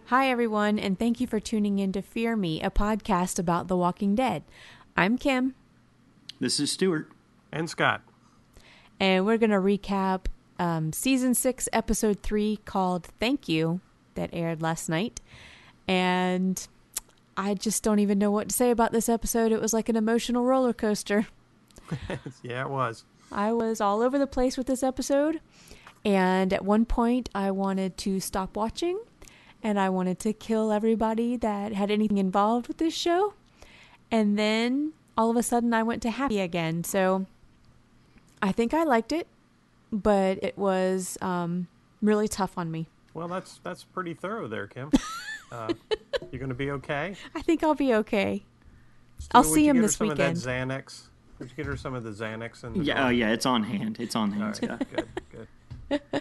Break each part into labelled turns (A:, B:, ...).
A: Hi, everyone, and thank you for tuning in to Fear Me, a podcast about The Walking Dead. I'm Kim.
B: This is Stuart.
C: And Scott.
A: And we're going to recap Season 6, Episode 3, called Thank You, that aired last night. And I just don't even know what to say about this episode. It was like an emotional roller coaster.
C: Yeah, it was.
A: I was all over the place with this episode. And at one point, I wanted to stop watching. And I wanted to kill everybody that had anything involved with this show. And then, all of a sudden, I went to happy again. So, I think I liked it. But it was really tough on me.
C: Well, that's pretty thorough there, Kim. You going to be okay?
A: I think I'll be okay.
C: Stuart,
A: I'll see him this
C: weekend.
A: weekend.
C: Some of that Xanax? Would you get her some of the Xanax? In the
B: Yeah,
C: car?
B: yeah, it's on hand. It's on hand,
C: All
B: Scott.
C: right, good.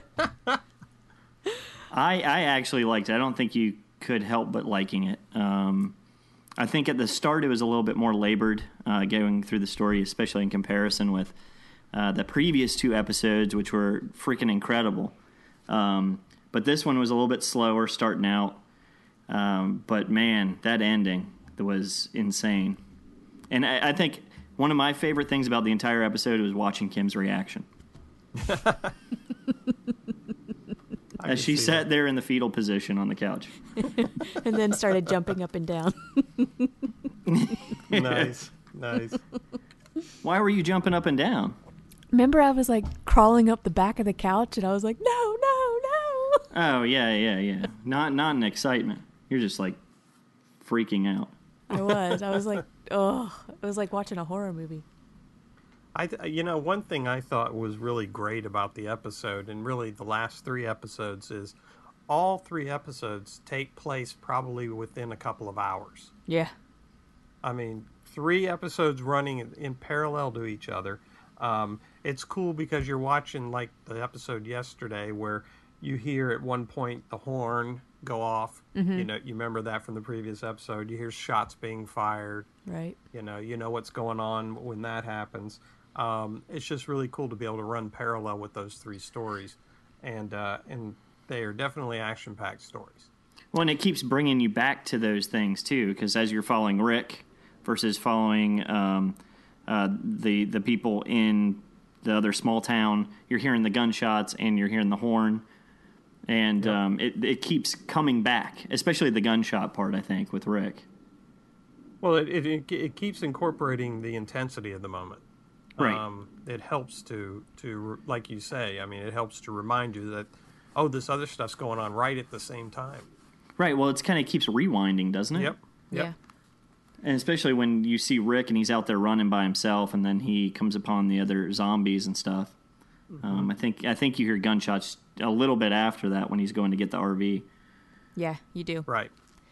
B: I actually liked it. I don't think you could help but liking it. I think at the start it was a little bit more labored going through the story, especially in comparison with the previous two episodes, which were freaking incredible. But this one was a little bit slower starting out. But man, that ending was insane. And I think one of my favorite things about the entire episode was watching Kim's reaction. As she sat there in the fetal position on the couch.
A: And then started jumping up and down.
C: Nice.
B: Why were you jumping up and down?
A: Remember I was like crawling up the back of the couch and I was like, no.
B: Oh, yeah. Not in excitement. You're just like freaking out.
A: I was like, oh, it was like watching a horror movie.
C: One thing I thought was really great about the episode, and really the last three episodes, is all three episodes take place probably within a couple of hours.
A: Yeah.
C: I mean, 3 episodes running in parallel to each other. It's cool because you're watching, like the episode yesterday, where you hear at one point the horn go off.
A: Mm-hmm.
C: You remember that from the previous episode. You hear shots being fired.
A: Right.
C: You know what's going on when that happens. It's just really cool to be able to run parallel with those 3 stories, and they are definitely action-packed stories.
B: Well, and it keeps bringing you back to those things too, because as you're following Rick versus following the people in the other small town, you're hearing the gunshots and you're hearing the horn, and yep. It keeps coming back, especially the gunshot part, I think, with Rick.
C: Well, it keeps incorporating the intensity of the moment.
B: Right.
C: It helps to like you say, I mean, it helps to remind you that, oh, this other stuff's going on right at the same time.
B: Right. Well, it kind of keeps rewinding, doesn't it?
C: Yep.
A: Yeah.
B: And especially when you see Rick and he's out there running by himself, and then he comes upon the other zombies and stuff. Mm-hmm. I think you hear gunshots a little bit after that when he's going to get the RV.
A: Yeah, you do.
C: Right.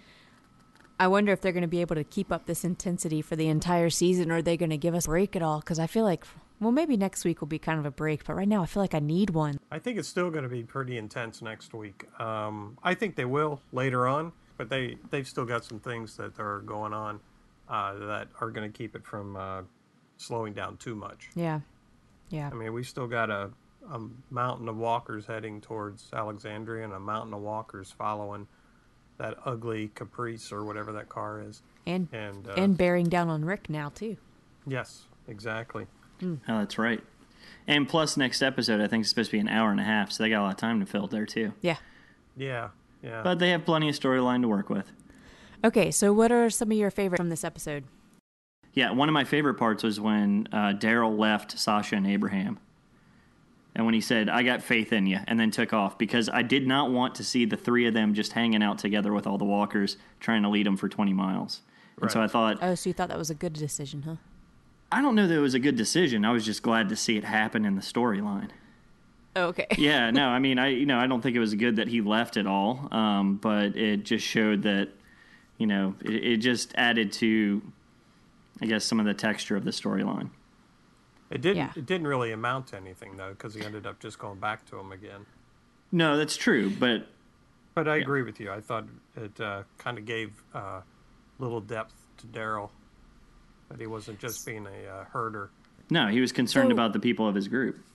A: I wonder if they're going to be able to keep up this intensity for the entire season, or are they going to give us a break at all? Because I feel like, well, maybe next week will be kind of a break, but right now I feel like I need one.
C: I think it's still going to be pretty intense next week. I think they will later on, but they've still got some things that are going on that are going to keep it from slowing down too much.
A: Yeah.
C: I mean, we still got a mountain of walkers heading towards Alexandria and a mountain of walkers following that ugly Caprice or whatever that car is.
A: And bearing down on Rick now, too.
C: Yes, exactly.
B: Oh, that's right. And plus, next episode, I think, is supposed to be an hour and a half, so they got a lot of time to fill there, too.
A: Yeah.
C: Yeah.
B: But they have plenty of storyline to work with.
A: Okay, so what are some of your favorites from this episode?
B: Yeah, one of my favorite parts was when Daryl left Sasha and Abraham. And when he said, I got faith in you, and then took off, because I did not want to see the 3 of them just hanging out together with all the walkers, trying to lead them for 20 miles. And
C: right.
B: so I thought...
A: Oh, so you thought that was a good decision, huh?
B: I don't know that it was a good decision. I was just glad to see it happen in the storyline.
A: Oh, okay.
B: Yeah, no, I mean, I don't think it was good that he left at all, but it just showed that, it just added to, I guess, some of the texture of the storyline.
C: It didn't really amount to anything, though, because he ended up just going back to him again.
B: No, that's true, but
C: I agree with you. I thought it kind of gave little depth to Daryl, that he wasn't just being a herder.
B: No, he was concerned about the people of his group.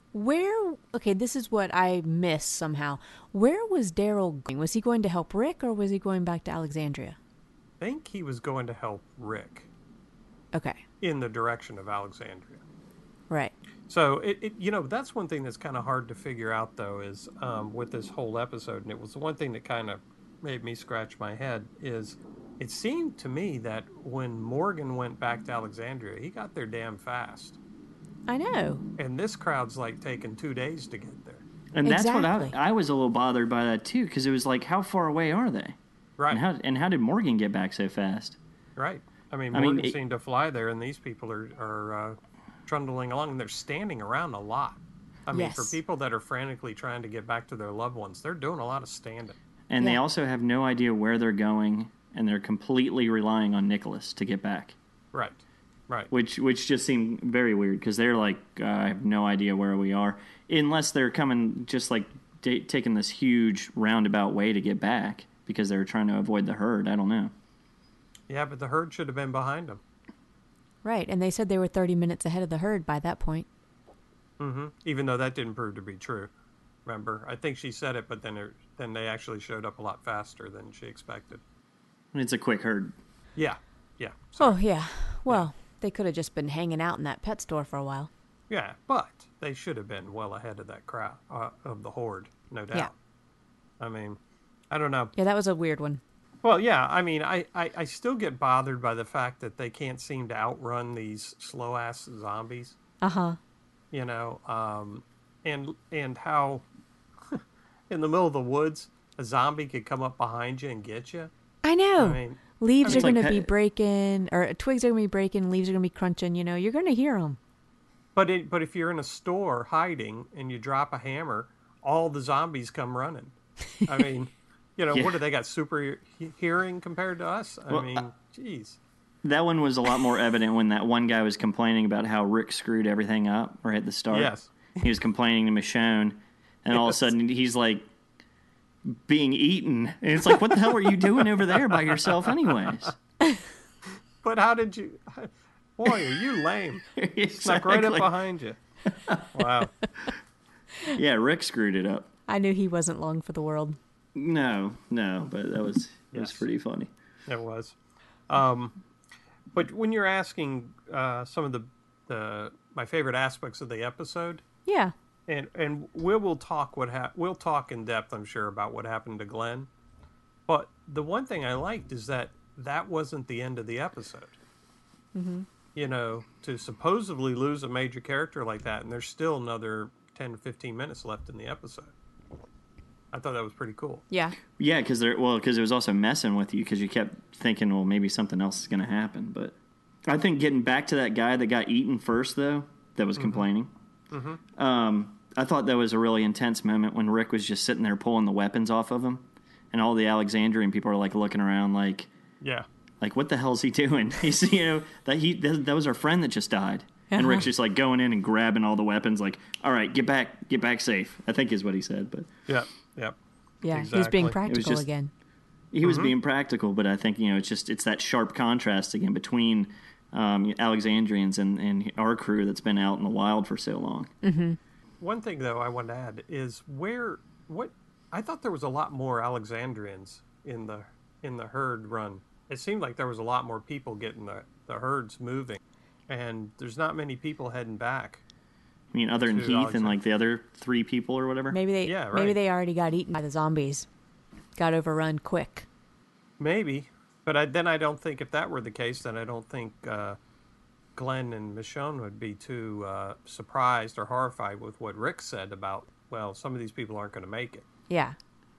A: Okay, this is what I missed somehow. Where was Daryl going? Was he going to help Rick, or was he going back to Alexandria?
C: I think he was going to help Rick
A: Okay.
C: in the direction of Alexandria.
A: Right.
C: So, that's one thing that's kind of hard to figure out, though, is with this whole episode, and it was the one thing that kind of made me scratch my head, is it seemed to me that when Morgan went back to Alexandria, he got there damn fast.
A: I know.
C: And this crowd's like taking 2 days to get there.
B: And that's
A: Exactly.
B: what I was a little bothered by that too, because it was like, how far away are they?
C: Right.
B: And how did Morgan get back so fast?
C: Right. I mean, Morgan seemed to fly there, and these people are trundling along, and they're standing around a lot. I mean,
A: Yes.
C: for people that are frantically trying to get back to their loved ones, they're doing a lot of standing.
B: And they
A: Yeah.
B: also have no idea where they're going, and they're completely relying on Nicholas to get back.
C: Right. Right.
B: Which just seemed very weird, because they're like, I have no idea where we are, unless they're coming just like taking this huge roundabout way to get back because they're trying to avoid the herd. I don't know.
C: Yeah, but the herd should have been behind them.
A: Right. And they said they were 30 minutes ahead of the herd by that point.
C: Mm-hmm. Even though that didn't prove to be true. Remember, I think she said it, but then they actually showed up a lot faster than she expected.
B: It's a quick herd.
C: Yeah. Yeah.
A: Oh, yeah. Well, they could have just been hanging out in that pet store for a while.
C: Yeah, but they should have been well ahead of that crowd, of the horde, no doubt.
A: Yeah.
C: I mean, I don't know.
A: Yeah, that was a weird one.
C: Well, yeah, I mean, I still get bothered by the fact that they can't seem to outrun these slow-ass zombies,
A: Uh-huh.
C: you know, and how in the middle of the woods, a zombie could come up behind you and get you.
A: I know.
C: I mean,
A: Leaves are
B: It's like
A: going to be
B: pet-
A: breaking, or twigs are going to be breaking, leaves are going to be crunching, you're going to hear them.
C: but if you're in a store hiding and you drop a hammer, all the zombies come running. I mean,
B: Yeah.
C: what do they got, super hearing compared to us? I
B: Well,
C: mean, jeez.
B: That one was a lot more evident when that one guy was complaining about how Rick screwed everything up right at the start.
C: Yes.
B: He was complaining to Michonne, and all of a
C: Yes.
B: sudden he's like being eaten. And it's like, what the hell were you doing over there by yourself anyways?
C: But how did you... Boy, are you lame. Snuck right up
B: Exactly.
C: behind you. Wow.
B: Yeah, Rick screwed it up.
A: I knew he wasn't long for the world.
B: No, but that was it was
C: Yes.
B: pretty funny.
C: It was. But when you're asking some of the my favorite aspects of the episode,
A: Yeah.
C: and we'll talk we'll talk in depth, I'm sure, about what happened to Glenn. But the one thing I liked is that wasn't the end of the episode.
A: Mm-hmm.
C: To supposedly lose a major character like that, and there's still another 10 to 15 minutes left in the episode. I thought that was pretty cool.
A: Yeah.
B: Yeah, because it was also messing with you because you kept thinking, well, maybe something else is going to happen. But I think getting back to that guy that got eaten first, though, that was complaining. Mm-hmm. I thought that was a really intense moment when Rick was just sitting there pulling the weapons off of him, and all the Alexandrian people are like looking around, like,
C: Yeah.
B: what the hell is he doing? He's that was our friend that just died. And Rick's just like going in and grabbing all the weapons, like, all right, get back safe, I think is what he said. But
C: Yeah. Yeah.
A: Yeah. He was being
C: Exactly.
A: practical
B: just-
A: again.
B: he was being practical, but I think, it's that sharp contrast again between Alexandrians and our crew that's been out in the wild for so long.
A: Mm-hmm.
C: One thing, though, I want to add is I thought there was a lot more Alexandrians in the herd run. It seemed like there was a lot more people getting the herds moving, and there's not many people heading back.
B: I mean, other than
C: To
B: Heath and
C: Alexander.
B: like the other 3 people or whatever.
A: Maybe they
C: Yeah,
A: maybe
C: right.
A: they already got eaten by the zombies. Got overrun quick.
C: Maybe, but then I don't think if that were the case, then I don't think Glenn and Michonne would be too surprised or horrified with what Rick said about, well, some of these people aren't going to make it.
A: Yeah.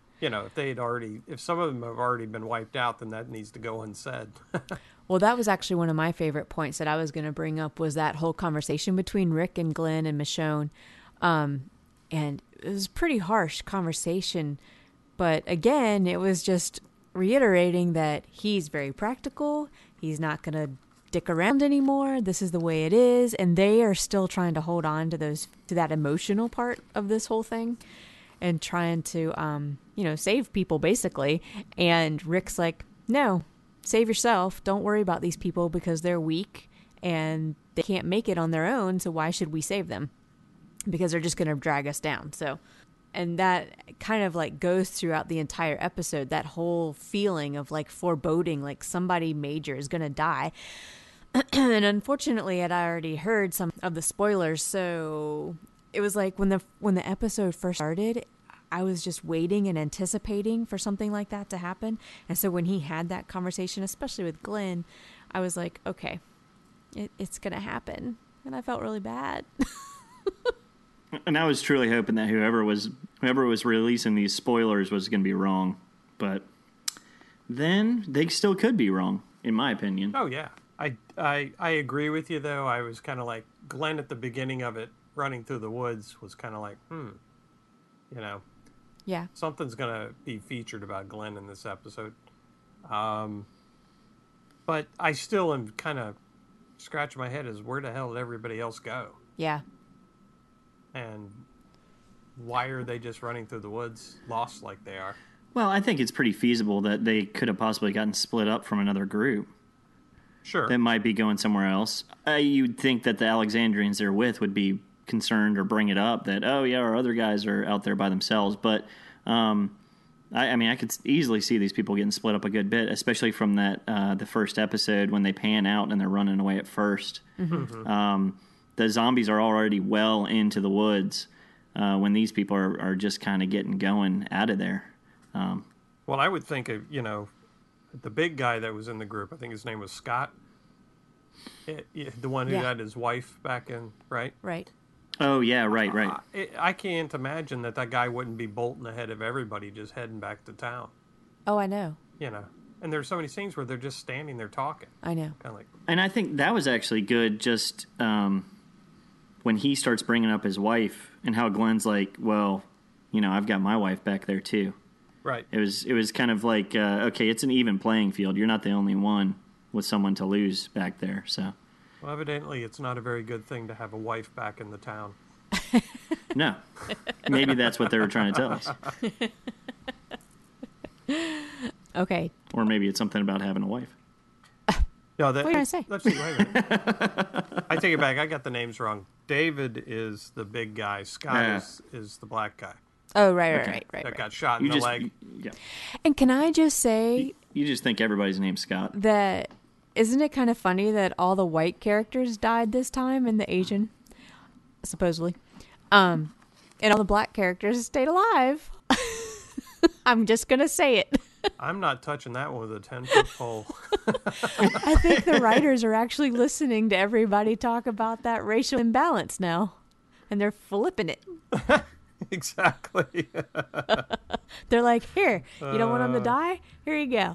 C: If some of them have already been wiped out, then that needs to go unsaid.
A: Well, that was actually one of my favorite points that I was going to bring up was that whole conversation between Rick and Glenn and Michonne. And it was a pretty harsh conversation. But again, it was just reiterating that he's very practical. He's not going to dick around anymore. This is the way it is. And they are still trying to hold on to that emotional part of this whole thing and trying to, save people basically. And Rick's like, no, save yourself. Don't worry about these people because they're weak and they can't make it on their own. So why should we save them? because they're just going to drag us down. So, and that kind of like goes throughout the entire episode, that whole feeling of like foreboding, like somebody major is going to die. And unfortunately, I'd already heard some of the spoilers, so it was like when the episode first started, I was just waiting and anticipating for something like that to happen. And so when he had that conversation, especially with Glenn, I was like, okay, it's going to happen. And I felt really bad.
B: And I was truly hoping that whoever was releasing these spoilers was going to be wrong. But then they still could be wrong, in my opinion.
C: Oh, yeah. I agree with you, though. I was kind of like, Glenn at the beginning of it, running through the woods, was kind of like,
A: Yeah.
C: something's going to be featured about Glenn in this episode. But I still am kind of scratching my head as where the hell did everybody else go?
A: Yeah.
C: And why are they just running through the woods lost like they are?
B: Well, I think it's pretty feasible that they could have possibly gotten split up from another group
C: Sure.
B: that might be going somewhere else. You'd think that the Alexandrians they're with would be concerned or bring it up that, oh, yeah, our other guys are out there by themselves. But, I mean, I could easily see these people getting split up a good bit, especially from that the first episode when they pan out and they're running away at first.
A: Mm-hmm.
B: The zombies are already well into the woods when these people are just kind of getting going out of there.
C: Well, I would think of, the big guy that was in the group, I think his name was Scott. The one who had his wife back in, right?
A: Right.
B: Oh, yeah, right.
C: I can't imagine that guy wouldn't be bolting ahead of everybody just heading back to town.
A: Oh, I know.
C: And there's so many scenes where they're just standing there talking.
A: I know.
C: Kind of like,
B: And I think that was actually good just when he starts bringing up his wife and how Glenn's like, well, I've got my wife back there too.
C: right.
B: It was kind of like, okay, it's an even playing field. You're not the only one with someone to lose back there. So,
C: Well, evidently, it's not a very good thing to have a wife back in the town.
B: no, maybe that's what they were trying to tell us.
A: Okay.
B: Or maybe it's something about having a wife.
C: No,
A: What are you going to say?
C: Let's see. Wait a minute. I take it back. I got the names wrong. David is the big guy. Scott is the black guy
A: Oh, right.
C: that got shot in the leg.
B: Yeah.
A: And can I just say
B: You just think everybody's name's Scott.
A: that isn't it kind of funny that all the white characters died this time and the Asian, supposedly, and all the black characters stayed alive? I'm just gonna say it.
C: I'm not touching that one with a 10-foot pole.
A: I think the writers are actually listening to everybody talk about that racial imbalance now, and they're flipping it.
C: Exactly.
A: They're like, "Here, you don't want them to die? Here you go."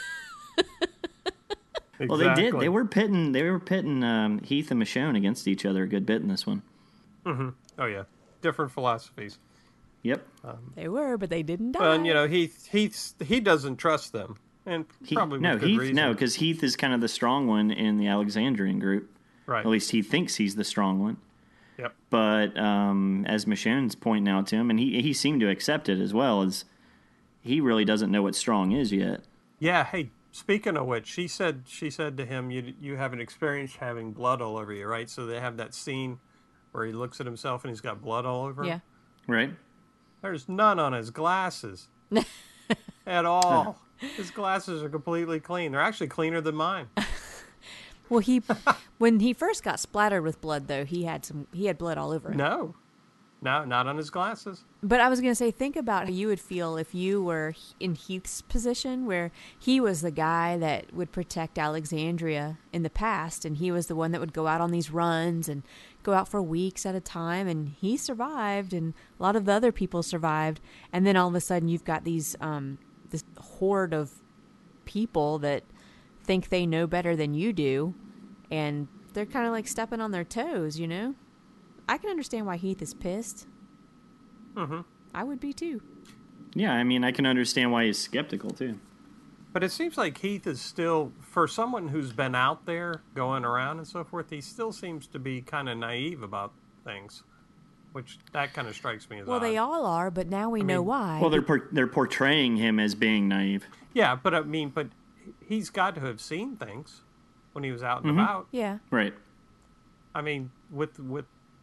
B: Well, they did. They were pitting Heath and Michonne against each other a good bit in this one.
C: Mm-hmm. Oh yeah, different philosophies.
B: Yep.
A: They were, but they didn't die.
C: Well, and he doesn't trust them, and probably with good reason.
B: No, because Heath is kind of the strong one in the Alexandrian group.
C: Right.
B: At least he thinks he's the strong one.
C: Yep.
B: But as Michonne's pointing out to him, and he seemed to accept it as well, as he really doesn't know what strong is yet.
C: Yeah. Hey, speaking of which, she said to him, "You haven't experienced having blood all over you, right?" So they have that scene where he looks at himself and he's got blood all over him.
A: Yeah.
B: Right?
C: There's none on his glasses at all. His glasses are completely clean. They're actually cleaner than mine.
A: Well, when he first got splattered with blood, though, he had blood all over him.
C: No, not on his glasses.
A: But I was going to say, think about how you would feel if you were in Heath's position, where he was the guy that would protect Alexandria in the past, and he was the one that would go out on these runs and go out for weeks at a time, and he survived, and a lot of the other people survived, and then all of a sudden you've got these this horde of people that think they know better than you do, and they're kind of like stepping on their toes, I can understand why Heath is pissed.
C: Mm-hmm.
A: I would be too.
B: Yeah, I mean, I can understand why he's skeptical, too.
C: But it seems like Heath is still, for someone who's been out there going around and so forth, he still seems to be kind of naive about things, which that kind of strikes me as
A: Well,
C: odd.
A: they all are, but now we know why.
B: Well, they're portraying him as being naive.
C: Yeah, but he's got to have seen things when he was out and about.
A: Yeah.
B: Right.
C: I mean, with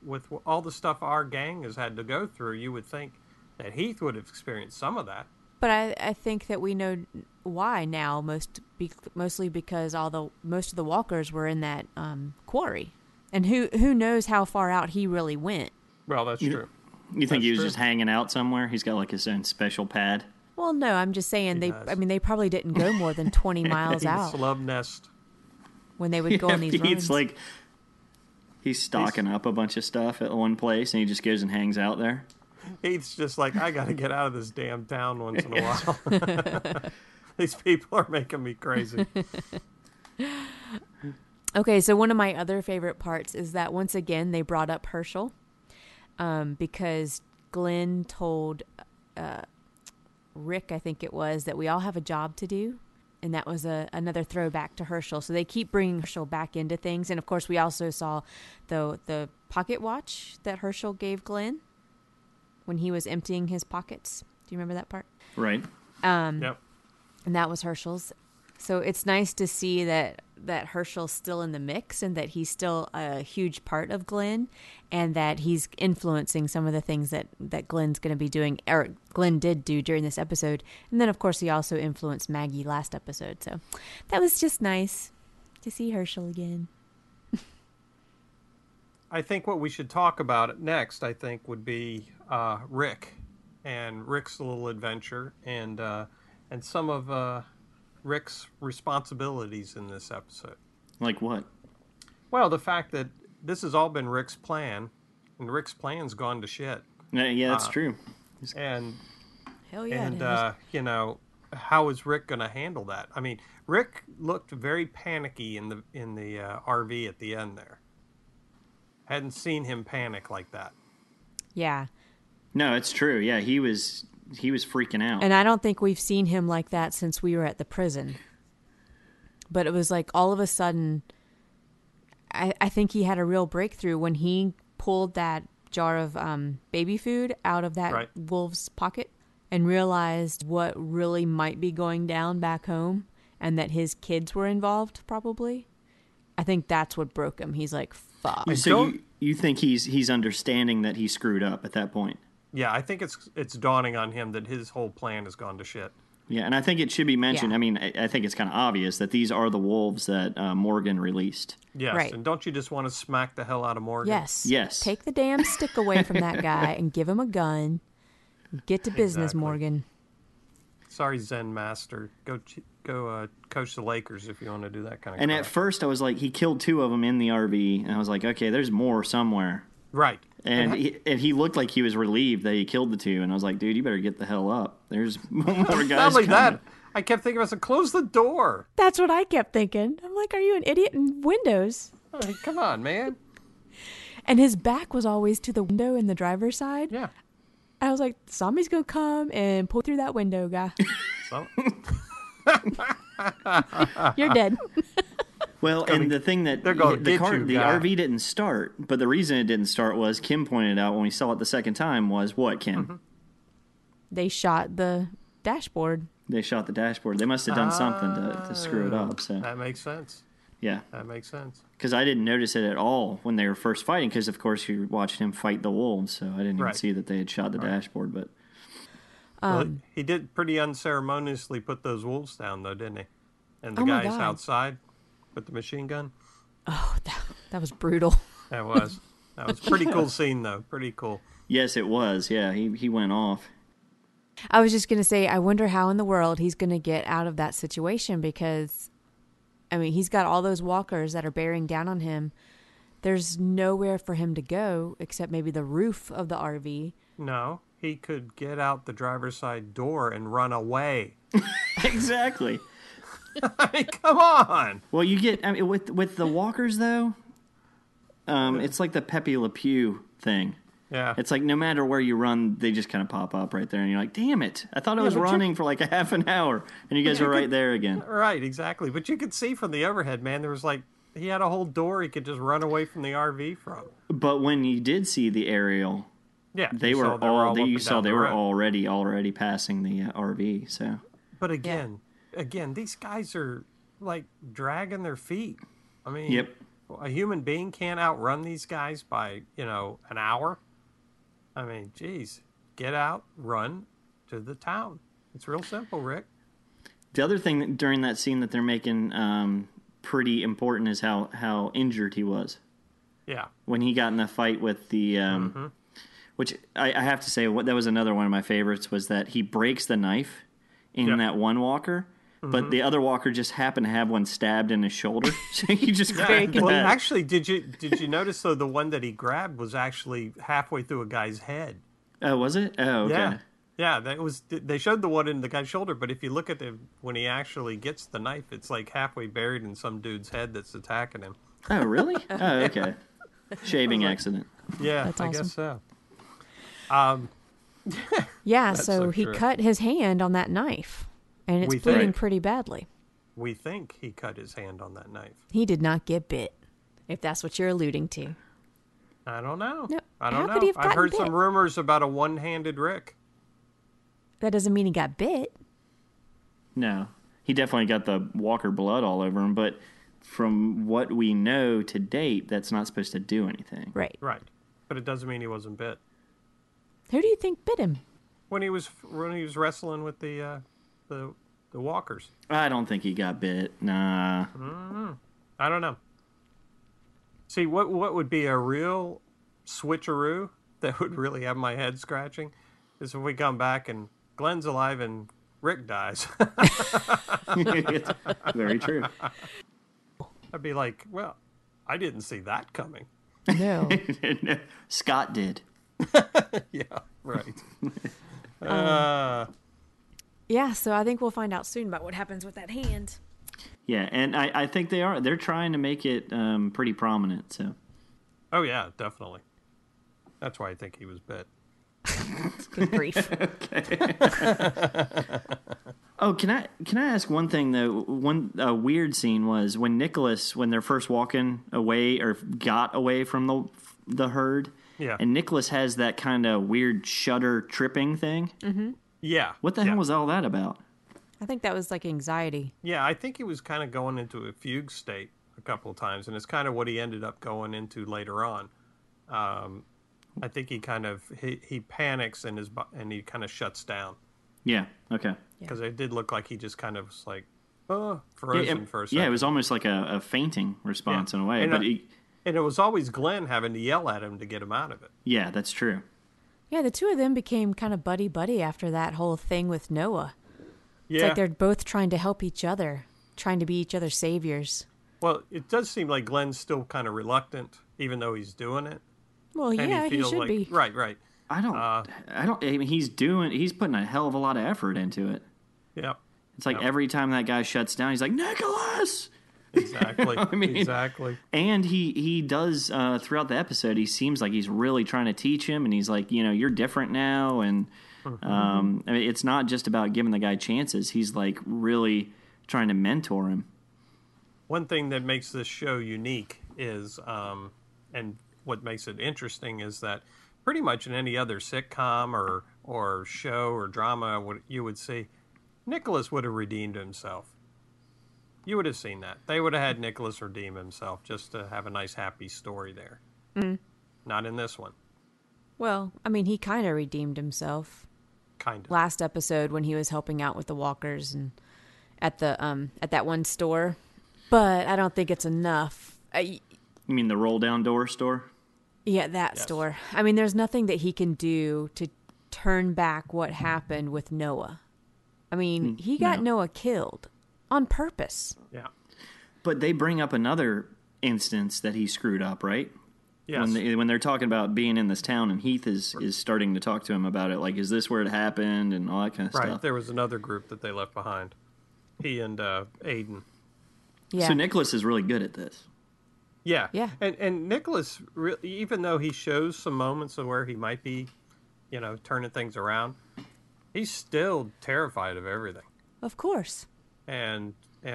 C: with all the stuff our gang has had to go through, you would think that Heath would have experienced some of that.
A: But I think that we know why now, mostly because most of the walkers were in that quarry, and who knows how far out he really went.
C: Well, that's true.
B: You think
C: That's
B: he was
C: true.
B: just hanging out somewhere? He's got like his own special pad.
A: Well, no, I'm just saying
C: He
A: they.
C: does.
A: I mean, they probably didn't go more than 20 miles out
C: Slub nest.
A: when they would go on these
B: He's
A: runs.
B: like he's stocking up a bunch of stuff at one place, and he just goes and hangs out there.
C: Heath's just like, I got to get out of this damn town once in a while. These people are making me crazy.
A: Okay, so one of my other favorite parts is that once again they brought up Herschel, because Glenn told Rick, I think it was, that we all have a job to do, and that was another throwback to Herschel. So they keep bringing Herschel back into things, and of course we also saw the pocket watch that Herschel gave Glenn when he was emptying his pockets. Do you remember that part?
B: Right.
C: Yep.
A: And that was Herschel's. So it's nice to see that Herschel's still in the mix and that he's still a huge part of Glenn and that he's influencing some of the things that Glenn's going to be doing, or Glenn did do during this episode. And then, of course, he also influenced Maggie last episode. So that was just nice to see Herschel again.
C: I think what we should talk about next, I think, would be Rick and Rick's little adventure and some of Rick's responsibilities in this episode.
B: Like what?
C: Well, the fact that this has all been Rick's plan, and Rick's plan's gone to shit.
B: Yeah, that's true.
C: And
A: Hell yeah.
C: and
A: it has.
C: how is Rick going to handle that? I mean, Rick looked very panicky in the RV at the end there. Hadn't seen him panic like that.
A: Yeah.
B: No, it's true. Yeah, he was freaking out.
A: And I don't think we've seen him like that since we were at the prison. But it was like all of a sudden, I think he had a real breakthrough when he pulled that jar of baby food out of that wolf's pocket and realized what really might be going down back home and that his kids were involved probably. I think that's what broke him. He's like, fuck.
B: So you think he's understanding that he screwed up at that point?
C: Yeah, I think it's dawning on him that his whole plan has gone to shit.
B: Yeah, and I think it should be mentioned.
A: Yeah.
B: I mean, I think it's kind of obvious that these are the wolves that Morgan released.
C: Yes,
A: Right.
C: and don't you just want to smack the hell out of Morgan?
A: Yes. Take the damn stick away from that guy and give him a gun. Get to business,
C: Exactly.
A: Morgan.
C: Sorry, Zen Master. Go coach the Lakers if you want to do that kind of
B: And
C: crap.
B: at first, I was like, he killed 2 of them in the RV, and I was like, okay, there's more somewhere.
C: Right.
B: And he looked like he was relieved that he killed the 2, and I was like, dude, you better get the hell up. There's more guys
C: Not only
B: coming.
C: that, I kept thinking, I said, close the door.
A: That's what I kept thinking. I'm like, are you an idiot in windows?
C: Hey, come on, man.
A: And his back was always to the window in the driver's side.
C: Yeah.
A: I was like, somebody's going to come and pull through that window, guy.
C: So,
A: You're dead.
B: Well, and the thing that
C: they're gonna
B: the
C: get you,
B: the
C: guy.
B: RV didn't start, but the reason it didn't start was Kim pointed out when we saw it the second time was what, Kim?
C: Mm-hmm.
A: They shot the dashboard.
B: They shot the dashboard. They must have done something to screw it up. So
C: that makes sense.
B: yeah,
C: That makes sense.
B: because I didn't notice it at all when they were first fighting. Because of course you're watching him fight the wolves, so I didn't even
C: Right.
B: see that they had shot the dashboard. But
C: Well, he did pretty unceremoniously put those wolves down, though, didn't he? And the
A: Oh my
C: guys
A: God.
C: outside with the machine gun.
A: Oh, that was brutal.
C: That was pretty cool scene, though. Pretty cool.
B: yes, it was. Yeah, he went off.
A: I was just going to say, I wonder how in the world he's going to get out of that situation because, I mean, he's got all those walkers that are bearing down on him. There's nowhere for him to go except maybe the roof of the RV.
C: No, he could get out the driver's side door and run away.
B: Exactly.
C: I mean, come on.
B: Well, you get with the walkers though. It's like the Pepe Le Pew thing.
C: Yeah.
B: It's like no matter where you run, they just kind of pop up right there, and you're like, "Damn it! I thought I was
C: but
B: running for like a half an hour, and you guys are right there again."
C: Right, exactly. But you could see from the overhead, man, there was like, he had a whole door he could just run away from the RV from.
B: But when you did see the aerial,
C: Yeah.
B: they
C: you
B: were
C: saw all up
B: you
C: and
B: saw
C: down
B: they
C: the
B: were
C: road.
B: already passing the RV. So
C: But again, these guys are like dragging their feet. I mean,
B: yep,
C: a human being can't outrun these guys by, an hour. I mean, geez, get out, run to the town. It's real simple, Rick.
B: The other thing during that scene that they're making pretty important is how injured he was.
C: Yeah.
B: When he got in the fight with the, which I have to say, that was another one of my favorites, was that he breaks the knife in that one walker, but the other walker just happened to have one stabbed in his shoulder, so he just grabbed
C: Well,
B: that.
C: actually, did you notice though the one that he grabbed was actually halfway through a guy's head?
B: Oh, was it? Oh, okay.
C: Yeah. Yeah, that was. They showed the one in the guy's shoulder, but if you look at when he actually gets the knife, it's like halfway buried in some dude's head that's attacking him.
B: Oh, really? Oh, okay. Shaving accident.
C: Yeah,
A: That's
C: I
A: awesome.
C: guess so.
A: Yeah,
C: That's
A: so
C: so
A: he
C: true.
A: cut his hand on that knife, and it's
C: We
A: bleeding
C: think.
A: pretty badly.
C: We think he cut his hand on that knife.
A: He did not get bit, if that's what you're alluding to.
C: I don't know.
A: No,
C: I don't
A: how
C: know.
A: could he have
C: I've
A: gotten
C: heard
A: bit?
C: some rumors about a one-handed Rick.
A: That doesn't mean he got bit.
B: No, he definitely got the walker blood all over him, but from what we know to date, that's not supposed to do anything.
A: Right.
C: Right, but it doesn't mean he wasn't bit.
A: Who do you think bit him?
C: When he was wrestling with the walkers.
B: I don't think he got bit. Nah.
C: I don't know. See, what would be a real switcheroo that would really have my head scratching is if we come back and Glenn's alive and Rick dies.
B: Very true.
C: I'd be like, well, I didn't see that coming.
A: No.
B: Scott did.
C: Yeah, right.
A: Yeah, so I think we'll find out soon about what happens with that hand.
B: Yeah, and I think they're trying to make it pretty prominent. So
C: Oh, yeah, definitely. That's why I think he was bit.
A: Good grief.
B: Oh, can I ask one thing though? One weird scene was when they're first walking away or got away from the herd.
C: Yeah.
B: And Nicholas has that kind of weird shudder tripping thing.
A: Mm-hmm.
C: Yeah.
B: What the hell was all that about?
A: I think that was like anxiety.
C: Yeah, I think he was kind of going into a fugue state a couple of times, and it's kind of what he ended up going into later on. I think he kind of he panics and he kind of shuts down
B: Yeah. Okay.
C: because it did look like he just kind of was like frozen for a second.
B: Yeah, it was almost like a fainting response in a way.
C: And,
B: But
C: and it was always Glenn having to yell at him to get him out of it.
B: yeah, that's true.
A: Yeah, the two of them became kind of buddy-buddy after that whole thing with Noah. It's
C: Yeah.
A: like they're both trying to help each other, trying to be each other's saviors.
C: Well, it does seem like Glenn's still kind of reluctant, even though he's doing it.
A: Well,
C: And
A: yeah, he
C: feels
A: should
C: like,
A: be.
C: Right.
B: I mean, he's putting a hell of a lot of effort into it.
C: Yeah.
B: It's like
C: Yep.
B: every time that guy shuts down, he's like, Nicholas!
C: Exactly.
B: I mean,
C: exactly.
B: And he does, throughout the episode, he seems like he's really trying to teach him, and he's like, you're different now, and I mean, it's not just about giving the guy chances. He's like really trying to mentor him.
C: One thing that makes this show unique is, and what makes it interesting is that pretty much in any other sitcom or show or drama, what you would see, Nicholas would have redeemed himself. You would have seen that. They would have had Nicholas redeem himself just to have a nice, happy story there. Not in this one.
A: Well, I mean, he kind of redeemed himself
C: Kind of.
A: last episode when he was helping out with the walkers and at that one store. But I don't think it's enough.
B: You mean the roll down door store?
A: Yeah, that
C: Yes.
A: store. I mean, there's nothing that he can do to turn back what happened with Noah. I mean, he got
B: no.
A: Noah killed on purpose.
C: Yeah.
B: But they bring up another instance that he screwed up, right?
C: Yes.
B: When they're talking about being in this town, and Heath is starting to talk to him about it, like, is this where it happened, and all that kind of
C: Right.
B: stuff.
C: There was another group that they left behind. He and Aiden.
A: Yeah.
B: So Nicholas is really good at this.
C: Yeah.
A: Yeah.
C: And Nicholas, even though he shows some moments of where he might be, turning things around, he's still terrified of everything.
A: Of course.
C: And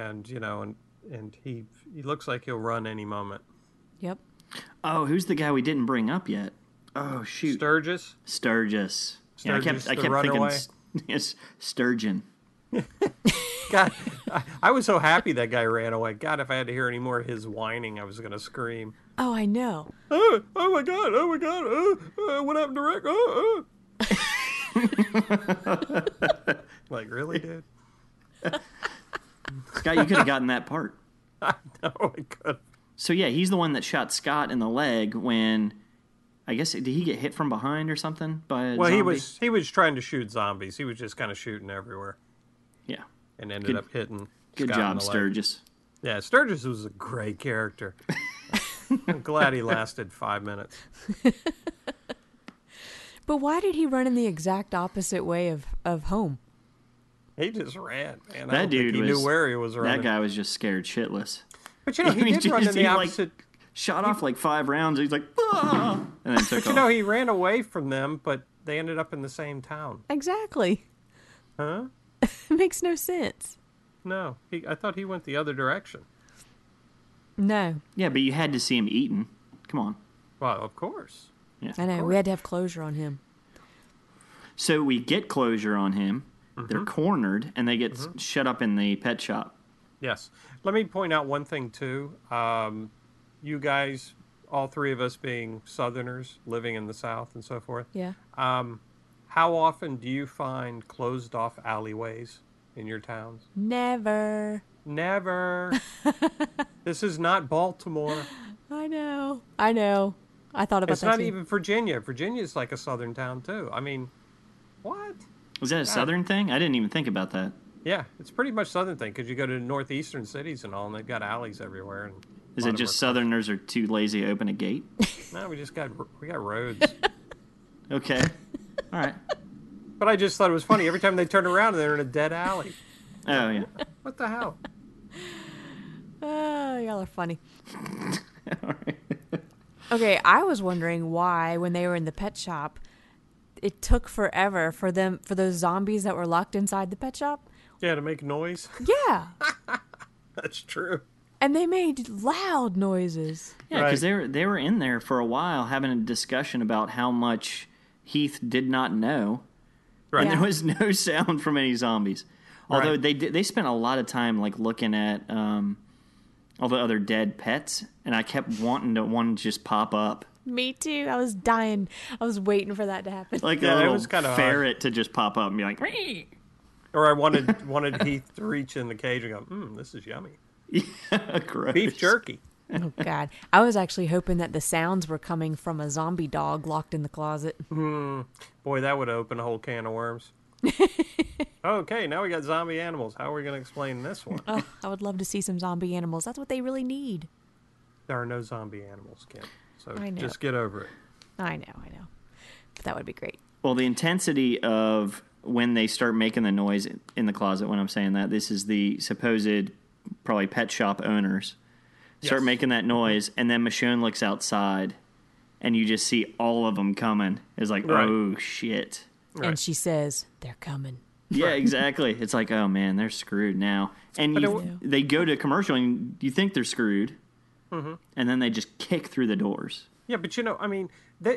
C: he looks like he'll run any moment.
A: Yep.
B: Oh, who's the guy we didn't bring up yet? Oh, shoot.
C: Sturgis.
B: Sturgis. Yeah, I
C: Sturgis,
B: kept
C: the
B: thinking
C: runaway?
B: yes, Sturgeon.
C: God, I was so happy that guy ran away. God, if I had to hear any more of his whining, I was going to scream.
A: Oh, I know.
C: Oh my God, what happened to Rick? Like, really, dude?
B: Scott, you could have gotten that part.
C: I know I could.
B: So yeah, he's the one that shot Scott in the leg when, I guess, did he get hit from behind or something by a zombie?
C: he was trying to shoot zombies. He was just kind of shooting everywhere.
B: Yeah.
C: And ended up hitting.
B: Good
C: Scott in
B: job,
C: the leg.
B: Sturgis.
C: Yeah, Sturgis was a great character. I'm glad he lasted 5 minutes.
A: But why did he run in the exact opposite way of home?
C: He just ran, man.
B: That dude
C: he knew where he was running.
B: That guy was just scared shitless.
C: But you know, he did run in the opposite.
B: Shot off like 5 rounds. He's like, ah! And then took
C: But you
B: off.
C: know, he ran away from them, but they ended up in the same town.
A: Exactly.
C: Huh?
A: It makes no sense.
C: No, I thought he went the other direction.
A: No.
B: Yeah, but you had to see him eaten. Come on.
C: Well, of course.
B: Yeah.
A: I know. We had to have closure on him.
B: So we get closure on him.
C: Mm-hmm.
B: They're cornered, and they get shut up in the pet shop.
C: Yes. Let me point out one thing, too. You guys, all three of us being Southerners, living in the South and so forth,
A: Yeah.
C: how often do you find closed-off alleyways in your towns?
A: Never.
C: Never. This is not Baltimore.
A: I know. I thought about
C: It's
A: that
C: not
A: too.
C: even Virginia. Virginia's like a southern town, too. I mean, what?
B: Was that a southern thing? I didn't even think about that.
C: Yeah, it's pretty much southern thing because you go to northeastern cities and all, and they've got alleys everywhere. And
B: Is it just Southerners are too lazy to open a gate?
C: No, we got roads.
B: Okay. All right.
C: But I just thought it was funny. Every time they turn around, they're in a dead alley.
B: Oh, yeah.
C: What the hell?
A: Y'all are funny.
B: All right.
A: Okay, I was wondering why, when they were in the pet shop, it took forever for those zombies that were locked inside the pet shop.
C: Yeah, to make noise.
A: Yeah.
C: That's true.
A: And they made loud noises.
B: Yeah, because they were in there for a while having a discussion about how much Heath did not know.
C: Right.
B: And
A: Yeah.
B: there was no sound from any zombies. Although they spent a lot of time like looking at all the other dead pets, and I kept wanting one to just pop up.
A: Me too. I was dying. I was waiting for that to happen.
B: Like
C: Yeah,
B: a
C: it
B: little
C: was kinda
B: ferret to just pop up and be like, "Wee."
C: Or I wanted Heath to reach in the cage and go, this is yummy.
B: Yeah, gross.
C: Beef jerky.
A: Oh, God. I was actually hoping that the sounds were coming from a zombie dog locked in the closet.
C: Boy, that would open a whole can of worms. Okay, now we got zombie animals. How are we going to explain this one?
A: Oh, I would love to see some zombie animals. That's what they really need.
C: There are no zombie animals, Kim. So
A: I know.
C: just get over it.
A: I know. But that would be great.
B: Well, the intensity of when they start making the noise in the closet, when I'm saying that, this is the supposed probably pet shop owners start
C: Yes.
B: making that noise, and then Michonne looks outside, and you just see all of them coming. It's like,
C: Right.
B: oh, shit.
C: Right.
A: And she says, they're coming.
B: Yeah, exactly. It's like, oh, man, they're screwed now. And
C: But
B: they go to commercial, and you think they're screwed,
C: Mm-hmm.
B: and then they just kick through the doors.
C: Yeah, but you know, I mean,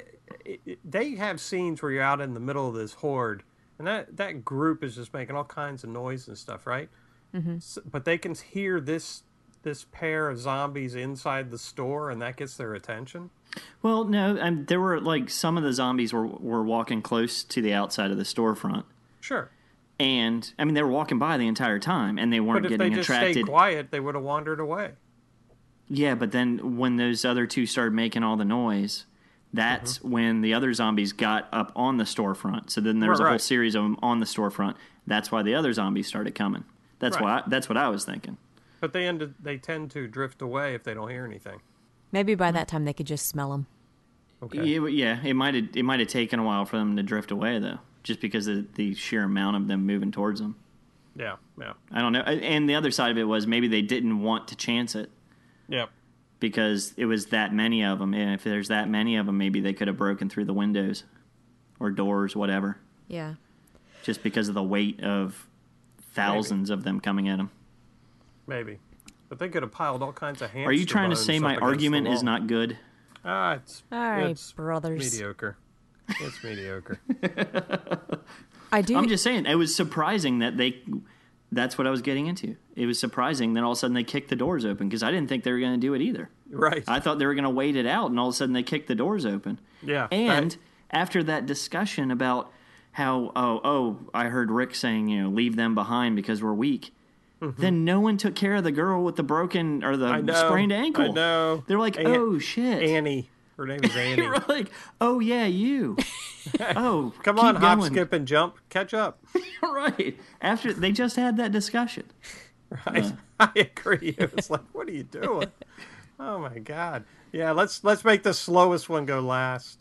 C: they have scenes where you're out in the middle of this horde, and that group is just making all kinds of noise and stuff, right? Mm-hmm. So, but they can hear this pair of zombies inside the store, and that gets their attention.
B: Well, no, there were, like, some of the zombies were walking close to the outside of the storefront.
C: Sure.
B: And, I mean, they were walking by the entire time, and they weren't
C: But if
B: getting
C: they just
B: attracted.
C: stayed quiet, they would have wandered away.
B: Yeah, but then when those other two started making all the noise, that's when the other zombies got up on the storefront. So then there was a whole
C: Right.
B: series of them on the storefront. That's why the other zombies started coming. That's
C: Right.
B: that's what I was thinking.
C: But they tend to drift away if they don't hear anything.
A: Maybe by that time they could just smell them.
C: Okay.
B: Yeah, it might have taken a while for them to drift away though, just because of the sheer amount of them moving towards them.
C: Yeah.
B: I don't know. And the other side of it was maybe they didn't want to chance it.
C: Yep.
B: Because it was that many of them. And if there's that many of them, maybe they could have broken through the windows or doors, whatever.
A: Yeah.
B: Just because of the weight of thousands of them coming at them.
C: Maybe. But they could have piled all kinds of hamster
B: Are you trying to
C: bones
B: say
C: up
B: my
C: against the
B: argument is
C: wall.
B: not good?
C: It's
A: All right,
C: it's
A: brothers.
C: mediocre. It's mediocre.
A: I do.
B: I'm just saying, it was surprising that That's what I was getting into. It was surprising. Then all of a sudden they kicked the doors open because I didn't think they were going to do it either.
C: Right.
B: I thought they were going to wait it out, and all of a sudden they kicked the doors open.
C: Yeah.
B: And after that discussion about how, I heard Rick saying, leave them behind because we're weak. Mm-hmm. Then no one took care of the girl with the broken or the sprained ankle.
C: I know.
B: They're like, oh, shit.
C: Annie. Her name is Annie.
B: We're like, oh, yeah, you. Oh,
C: come on, hop, skip, and jump. Catch up.
B: Right. After they just had that discussion.
C: Right. I agree. It was like, what are you doing? Oh, my God. Yeah, let's make the slowest one go last.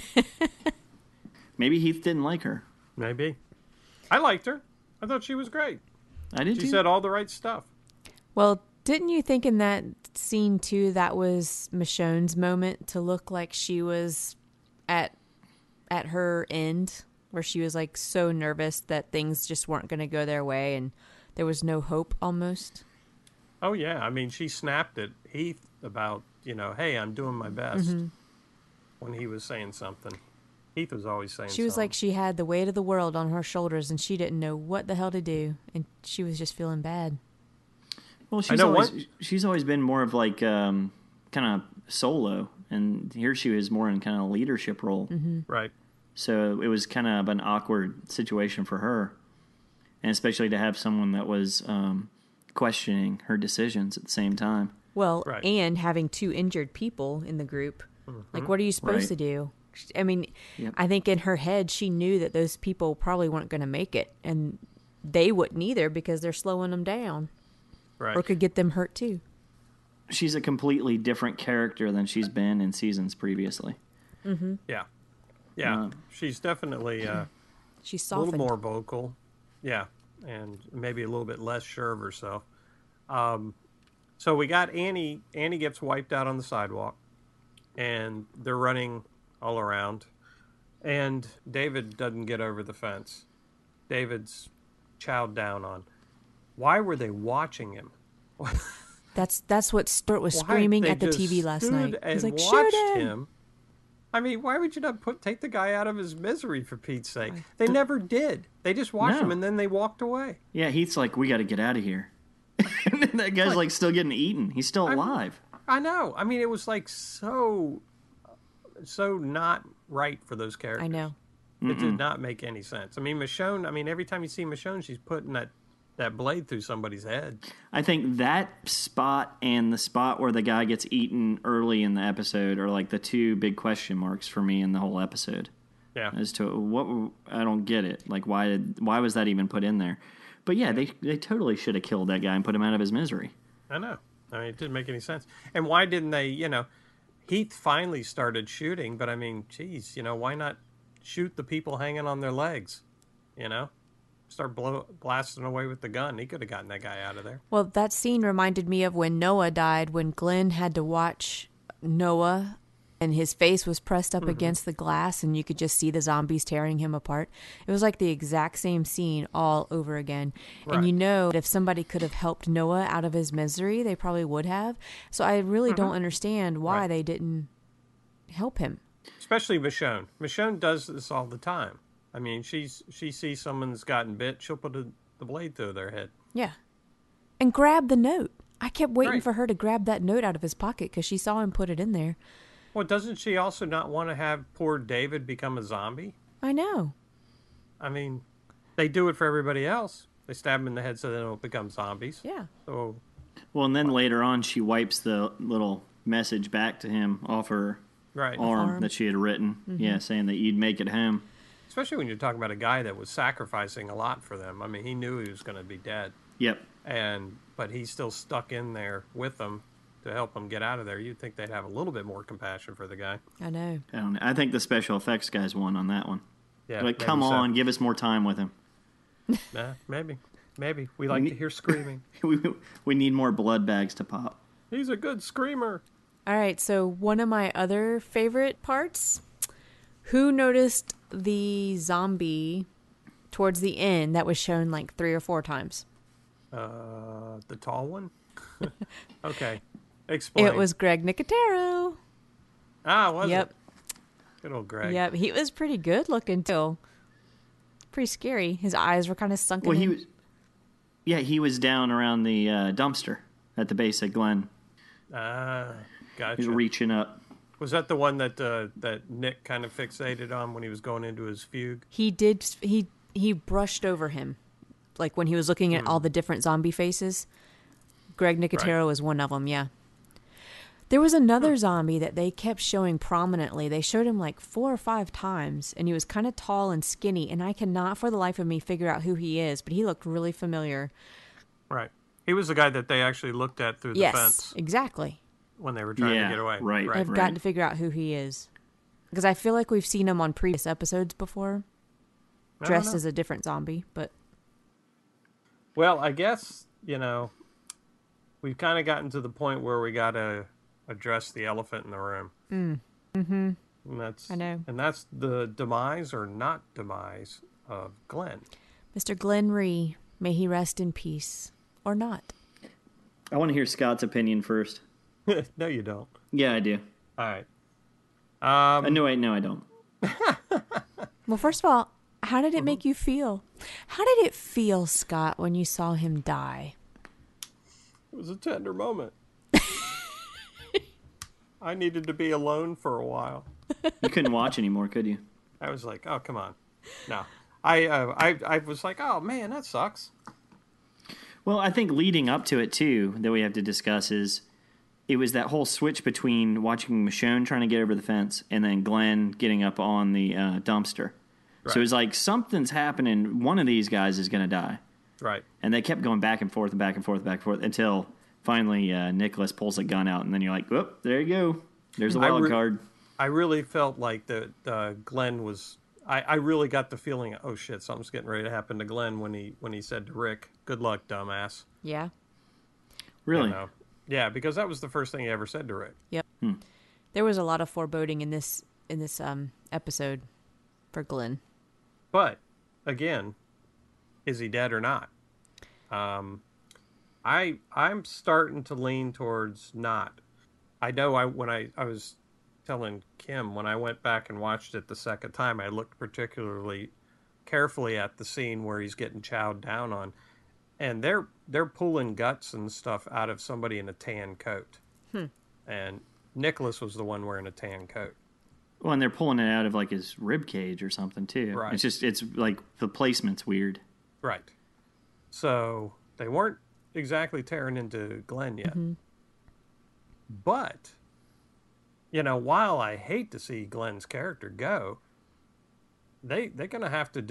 B: Maybe Heath didn't like her.
C: Maybe. I liked her. I thought she was great.
B: I did too.
C: She said all the right stuff.
A: Well, didn't you think in that scene, too, that was Michonne's moment to look like she was at her end, where she was, like, so nervous that things just weren't going to go their way and there was no hope almost?
C: Oh, yeah. I mean, she snapped at Heath about, hey, I'm doing my best when he was saying something. Heath was always saying
A: She was like she had the weight of the world on her shoulders and she didn't know what the hell to do. And she was just feeling bad.
B: Well, she's always been more of like kind of solo. And here she was more in kind of a leadership role.
A: Mm-hmm.
C: Right.
B: So it was kind of an awkward situation for her. And especially to have someone that was questioning her decisions at the same time.
A: Well,
C: right.
A: And having two injured people in the group. Mm-hmm. Like, what are you supposed to do? I mean, yep. I think in her head, she knew that those people probably weren't going to make it. And they wouldn't either because they're slowing them down.
C: Right.
A: Or could get them hurt too.
B: She's a completely different character than she's been in seasons previously.
A: Mm-hmm.
C: Yeah. Yeah. She's definitely
A: she's
C: a little more vocal. Yeah. And maybe a little bit less sure of herself. So we got Annie. Annie gets wiped out on the sidewalk. And they're running all around. And David doesn't get over the fence. David's chowed down on. Why were they watching him?
A: That's what Stuart was screaming at the TV last night. He's like, shoot him.
C: I mean, why would you not take the guy out of his misery, for Pete's sake? They never did. They just watched him and then they walked away.
B: Yeah, Heath's like, we got to get out of here. And then that guy's like still getting eaten. He's still alive.
C: I know. I mean, it was like so not right for those characters.
A: I know.
C: It did not make any sense. I mean, Michonne, every time you see Michonne, she's putting that blade through somebody's head.
B: I think that spot and the spot where the guy gets eaten early in the episode are like the two big question marks for me in the whole episode.
C: Yeah.
B: As to what, I don't get it. Like, why was that even put in there? But yeah, they totally should have killed that guy and put him out of his misery.
C: I know. I mean, it didn't make any sense. And why didn't they, Heath finally started shooting, but I mean, geez, why not shoot the people hanging on their legs? Start blasting away with the gun. He could have gotten that guy out of there.
A: Well, that scene reminded me of when Noah died, when Glenn had to watch Noah and his face was pressed up against the glass and you could just see the zombies tearing him apart. It was like the exact same scene all over again. Right. And that if somebody could have helped Noah out of his misery, they probably would have. So I really don't understand why they didn't help him.
C: Especially Michonne. Michonne does this all the time. I mean, she sees someone's gotten bit, she'll put the blade through their head.
A: Yeah. And grab the note. I kept waiting for her to grab that note out of his pocket because she saw him put it in there.
C: Well, doesn't she also not want to have poor David become a zombie?
A: I know.
C: I mean, they do it for everybody else. They stab them in the head so they don't become zombies.
A: Yeah.
C: So,
B: well, and then later on, she wipes the little message back to him off her arm that she had written. Mm-hmm. Yeah, saying that you'd make it home.
C: Especially when you're talking about a guy that was sacrificing a lot for them. I mean, he knew he was going to be dead.
B: Yep.
C: But he's still stuck in there with them to help them get out of there. You'd think they'd have a little bit more compassion for the guy.
A: I know.
B: I think the special effects guys won on that one.
C: Yeah.
B: Like, come on, give us more time with him.
C: Nah, maybe. We like to hear screaming.
B: we need more blood bags to pop.
C: He's a good screamer.
A: All right, so one of my other favorite parts, who noticed the zombie towards the end that was shown like 3 or 4 times?
C: The tall one? Okay. Explain.
A: It was Greg Nicotero.
C: Was
A: it?
C: Good old Greg.
A: Yep, he was pretty good looking too. Pretty scary. His eyes were kind of sunken in.
B: Yeah, he was down around the dumpster at the base of Glenn.
C: Ah, gotcha.
B: He's reaching up.
C: Was that the one that that Nick kind of fixated on when he was going into his fugue?
A: He did. He brushed over him, like when he was looking at all the different zombie faces. Greg Nicotero was one of them. Yeah. There was another zombie that they kept showing prominently. They showed him like 4 or 5 times, and he was kind of tall and skinny, and I cannot for the life of me figure out who he is, but he looked really familiar.
C: Right. He was the guy that they actually looked at through the fence
A: Exactly.
C: when they were trying to get away.
B: Right.
A: I've gotten to figure out who he is. Because I feel like we've seen him on previous episodes before, dressed as a different zombie, but...
C: Well, I guess, we've kind of gotten to the point where we got to address the elephant in the room.
A: Mm-hmm.
C: I
A: know.
C: And that's the demise or not demise of Glenn.
A: Mr. Glenn Rhee, may he rest in peace. Or not.
B: I want to hear Scott's opinion first.
C: No, you don't.
B: Yeah, I do.
C: All right.
B: No, I don't.
A: Well, first of all, how did it make you feel? How did it feel, Scott, when you saw him die?
C: It was a tender moment. I needed to be alone for a while.
B: You couldn't watch anymore, could you?
C: I was like, oh, come on. No. I was like, oh, man, that sucks.
B: Well, I think leading up to it, too, that we have to discuss is it was that whole switch between watching Michonne trying to get over the fence and then Glenn getting up on the dumpster. Right. So it was like something's happening. One of these guys is going to die.
C: Right.
B: And they kept going back and forth and back and forth and back and forth until finally Nicholas pulls a gun out. And then you're like, whoop, there you go. There's the wild card.
C: I really felt like that Glenn was... I really got the feeling, oh shit, something's getting ready to happen to Glenn when he said to Rick, "Good luck, dumbass."
A: Yeah.
B: Really?
C: Yeah, because that was the first thing he ever said to Rick.
A: Yep. There was a lot of foreboding in this episode for Glenn.
C: But again, is he dead or not? I'm starting to lean towards not. I know when I was telling Kim, when I went back and watched it the second time, I looked particularly carefully at the scene where he's getting chowed down on, and they're pulling guts and stuff out of somebody in a tan coat. And Nicholas was the one wearing a tan coat.
B: Well, and they're pulling it out of like his rib cage or something too.
C: Right.
B: It's like the placement's weird.
C: Right. So they weren't exactly tearing into Glenn yet. But while I hate to see Glenn's character go, they're gonna have to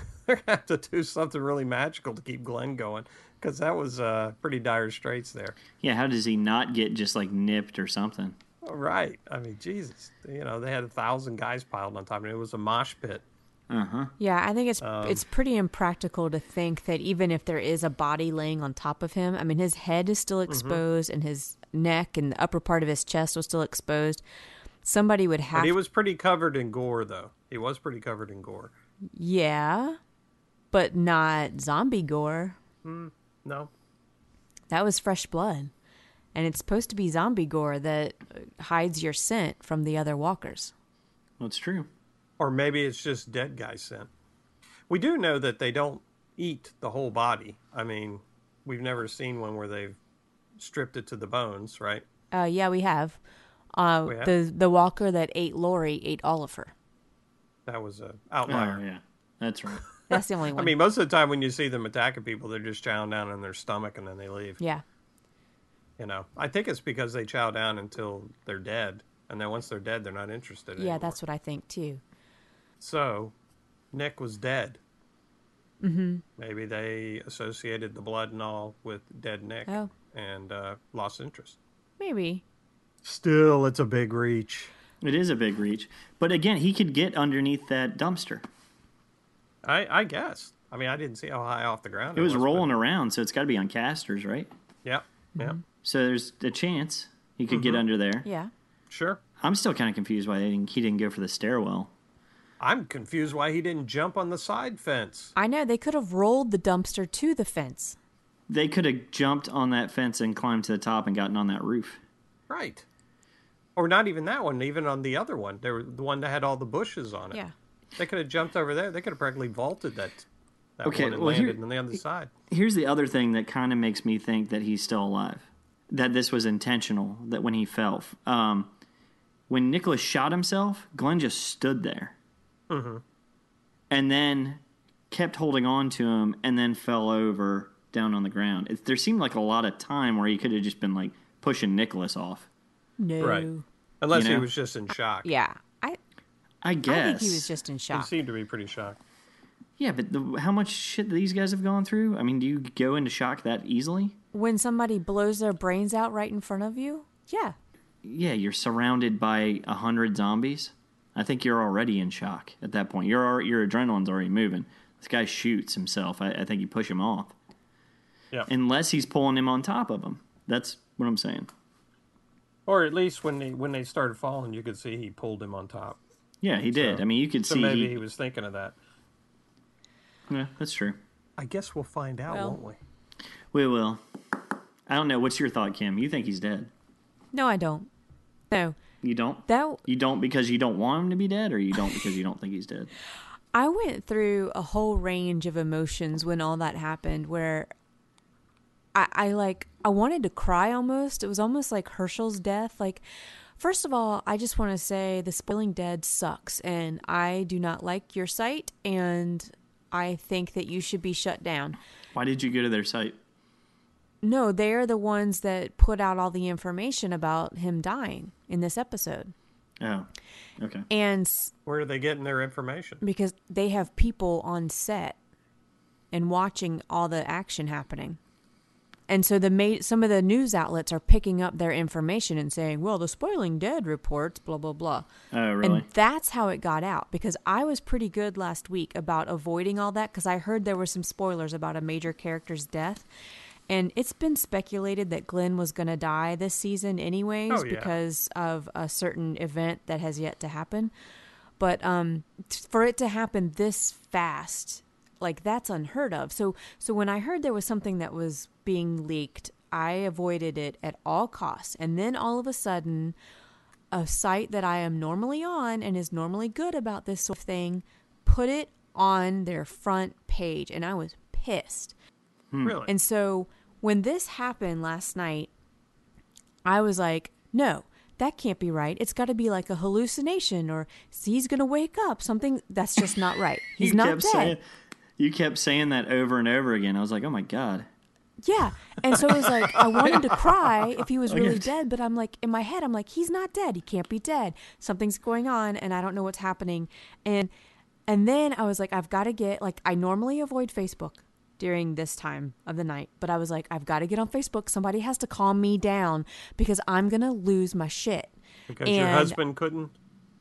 C: do something really magical to keep Glenn going, because that was pretty dire straits there.
B: Yeah, how does he not get just like nipped or something?
C: Right. I mean, Jesus. They had 1,000 guys piled on top of it. It was a mosh pit.
A: Yeah, I think it's pretty impractical to think that even if there is a body laying on top of him, I mean, his head is still exposed and his neck and the upper part of his chest was still exposed. Somebody would have...
C: But he was pretty covered in gore, though. He was pretty covered in gore.
A: Yeah, but not zombie gore.
C: No.
A: That was fresh blood. And it's supposed to be zombie gore that hides your scent from the other walkers.
B: Well, it's true.
C: Or maybe it's just dead guy scent. We do know that they don't eat the whole body. I mean, we've never seen one where they've stripped it to the bones, right?
A: Yeah, we have. The walker that ate Lori ate all of her.
C: That was an outlier.
B: Oh, yeah. That's right.
A: That's the only one.
C: I mean, most of the time when you see them attacking people, they're just chowing down on their stomach and then they leave.
A: Yeah.
C: I think it's because they chow down until they're dead. And then once they're dead, they're not interested anymore.
A: Yeah, that's what I think, too.
C: So, Nick was dead. Maybe they associated the blood and all with dead Nick and lost interest.
A: Maybe.
C: Still, it's a big reach.
B: It is a big reach. But again, he could get underneath that dumpster.
C: I guess. I mean, I didn't see how high off the ground
B: it was rolling around, so it's got to be on casters, right?
C: Yeah, yeah.
B: So there's a chance he could get under there.
A: Yeah.
C: Sure.
B: I'm still kind of confused why he didn't go for the stairwell.
C: I'm confused why he didn't jump on the side fence.
A: I know. They could have rolled the dumpster to the fence.
B: They could have jumped on that fence and climbed to the top and gotten on that roof.
C: Right. Or not even that one, even on the other one. There was the one that had all the bushes on it.
A: Yeah.
C: They could have jumped over there. They could have practically vaulted that
B: Okay,
C: one and
B: well,
C: landed on the other side.
B: Here's the other thing that kind of makes me think that he's still alive. That this was intentional, that when he fell. When Nicholas shot himself, Glenn just stood there.
C: Mm-hmm.
B: And then kept holding on to him and then fell over down on the ground. There seemed like a lot of time where he could have just been like pushing Nicholas off.
A: No.
C: Right. Unless
B: You know?
C: he was just in shock.
A: Yeah.
B: I guess.
A: I think he was just in
C: He
A: shock.
C: seemed to be pretty shocked.
B: Yeah, but how much shit these guys have gone through? I mean, do you go into shock that easily?
A: When somebody blows their brains out right in front of you, yeah.
B: Yeah, you're surrounded by 100 zombies. I think you're already in shock at that point. Your adrenaline's already moving. This guy shoots himself. I think you push him off.
C: Yeah.
B: Unless he's pulling him on top of him. That's what I'm saying.
C: Or at least when they started falling, you could see he pulled him on top.
B: Yeah, he did.
C: So-
B: I mean, you could
C: So
B: see
C: maybe he was thinking of that.
B: Yeah, that's true.
C: I guess we'll find out,
A: Well.
C: won't we?
B: We will. I don't know. What's your thought, Kim? You think he's dead?
A: No, I don't. No.
B: You don't?
A: That
B: You don't because you don't want him to be dead, or you don't because you don't think he's dead?
A: I went through a whole range of emotions when all that happened where I wanted to cry almost. It was almost like Herschel's death. Like, first of all, I just want to say the Spoiling Dead sucks and I do not like your site and I think that you should be shut down.
B: Why did you go to their site?
A: No, they're the ones that put out all the information about him dying in this episode.
B: Oh, okay.
A: And
C: Where are they getting their information?
A: because they have people on set and watching all the action happening. And so some of the news outlets are picking up their information and saying, well, the Spoiling Dead reports, blah, blah, blah.
B: Oh, really?
A: And that's how it got out, because I was pretty good last week about avoiding all that, because I heard there were some spoilers about a major character's death. And it's been speculated that Glenn was going to die this season anyways,
C: Oh, yeah.
A: because of a certain event that has yet to happen. But for it to happen this fast, like, that's unheard of. So when I heard there was something that was being leaked, I avoided it at all costs. And then all of a sudden, a site that I am normally on and is normally good about this sort of thing put it on their front page. And I was pissed.
C: Really?
A: And so when this happened last night, I was like, no, that can't be right. It's got to be like a hallucination, or he's going to wake up. Something that's just not right. He's not dead.
B: You kept saying that over and over again. I was like, oh my God.
A: Yeah. And so it was like, I wanted to cry if he was really
B: Okay.
A: dead, but I'm like, in my head, I'm like, he's not dead. He can't be dead. Something's going on and I don't know what's happening. And then I was like, I've got to get, like, I normally avoid Facebook during this time of the night, but I was like, I've got to get on Facebook. Somebody has to calm me down because I'm going to lose my shit.
C: Because your husband couldn't?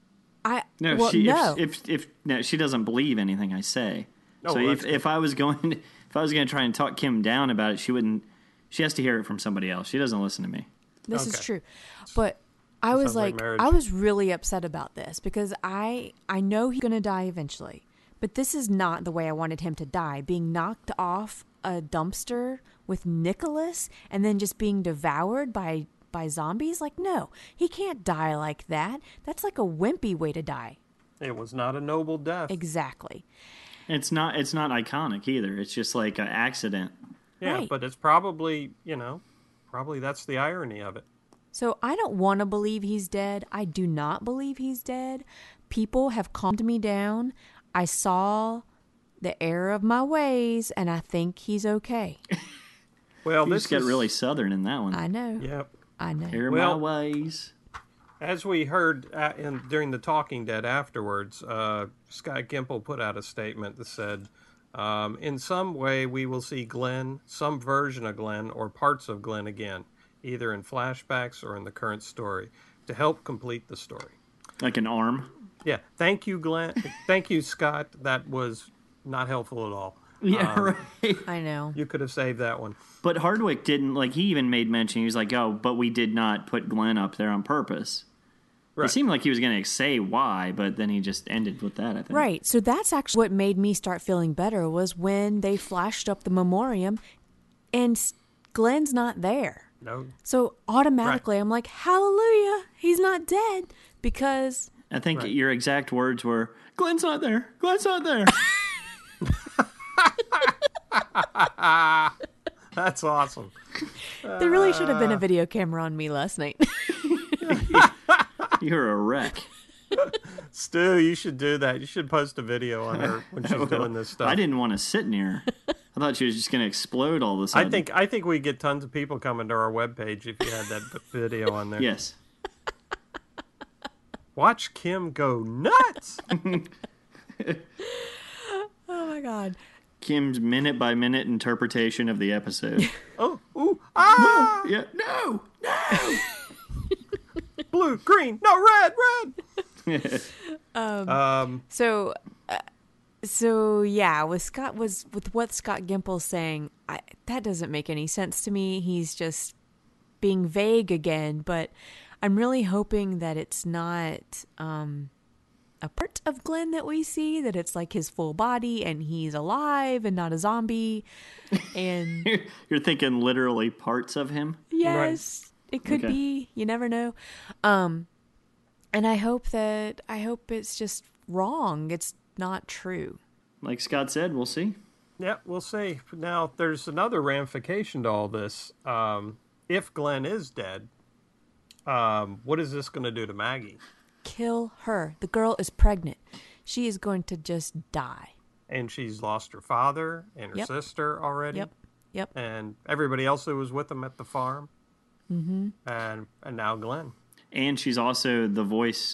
B: No,
A: well,
B: she
A: no.
B: if no, she doesn't believe anything I say.
C: Oh,
B: So
C: well,
B: if I was going to try and talk Kim down about it, she wouldn't. She has to hear it from somebody else. She doesn't listen to me.
A: This is
C: Okay.
A: true. But I was
C: sounds like
A: like,
C: marriage.
A: I was really upset about this because I know he's going to die eventually. But this is not the way I wanted him to die. Being knocked off a dumpster with Nicholas and then just being devoured by zombies? Like, no, he can't die like that. That's like a wimpy way to die.
C: It was not a noble death.
A: Exactly.
B: It's not iconic either. It's just like an accident.
C: Yeah,
A: Right.
C: but it's probably, probably that's the irony of it.
A: So I don't want to believe he's dead. I do not believe he's dead. People have calmed me down. I saw the error of my ways, and I think he's okay.
C: Well,
B: You
C: this
B: just get
C: is
B: really southern in that one.
A: I know.
C: Yep.
A: I know.
B: Hear
C: Well-
B: my ways.
C: As we heard during the Talking Dead afterwards, Sky Gimple put out a statement that said, in some way we will see Glenn, some version of Glenn, or parts of Glenn again, either in flashbacks or in the current story, to help complete the story.
B: Like an arm.
C: Yeah. Thank you, Glenn. Thank you, Scott. That was not helpful at all.
B: Yeah, right.
A: I know.
C: You could have saved that one.
B: But Hardwick didn't, like, he even made mention. He was like, oh, but we did not put Glenn up there on purpose.
C: Right.
B: It seemed like he was going to say why, but then he just ended with that, I think.
A: Right. So that's actually what made me start feeling better was when they flashed up the memoriam and Glenn's not there.
C: No.
A: So automatically I'm like, hallelujah, he's not dead because
B: I think
C: Right.
B: your exact words were, Glenn's not there. Glenn's not there.
C: That's awesome.
A: There really should have been a video camera on me last night.
B: You're a wreck.
C: Stu, you should do that. You should post a video on her when she's doing this stuff.
B: I didn't want to sit near her. I thought she was just going to explode all of a sudden.
C: I think we get tons of people coming to our webpage if you had that video on there.
B: Yes.
C: Watch Kim go nuts.
A: Oh my god.
B: Kim's minute-by-minute interpretation of the episode.
C: Oh, ooh, ah!
B: Yeah, no!
C: Blue, green, no, red.
A: So yeah, with what Scott Gimple's saying, that doesn't make any sense to me. He's just being vague again, but I'm really hoping that it's not a part of Glenn that we see, that it's like his full body and he's alive and not a zombie. And
B: You're thinking literally parts of him?
A: yes, it could
B: Okay.
A: be. You never know. And I hope it's just wrong. It's not true.
B: Like Scott said, we'll see.
C: Yeah, we'll see. Now, there's another ramification to all this. If Glenn is dead, what is this going to do to Maggie?
A: Kill her. The girl is pregnant. She is going to just die.
C: And she's lost her father and her
A: Yep.
C: sister already.
A: Yep.
C: And everybody else who was with them at the farm. Mm-hmm. And now Glenn.
B: And she's also the voice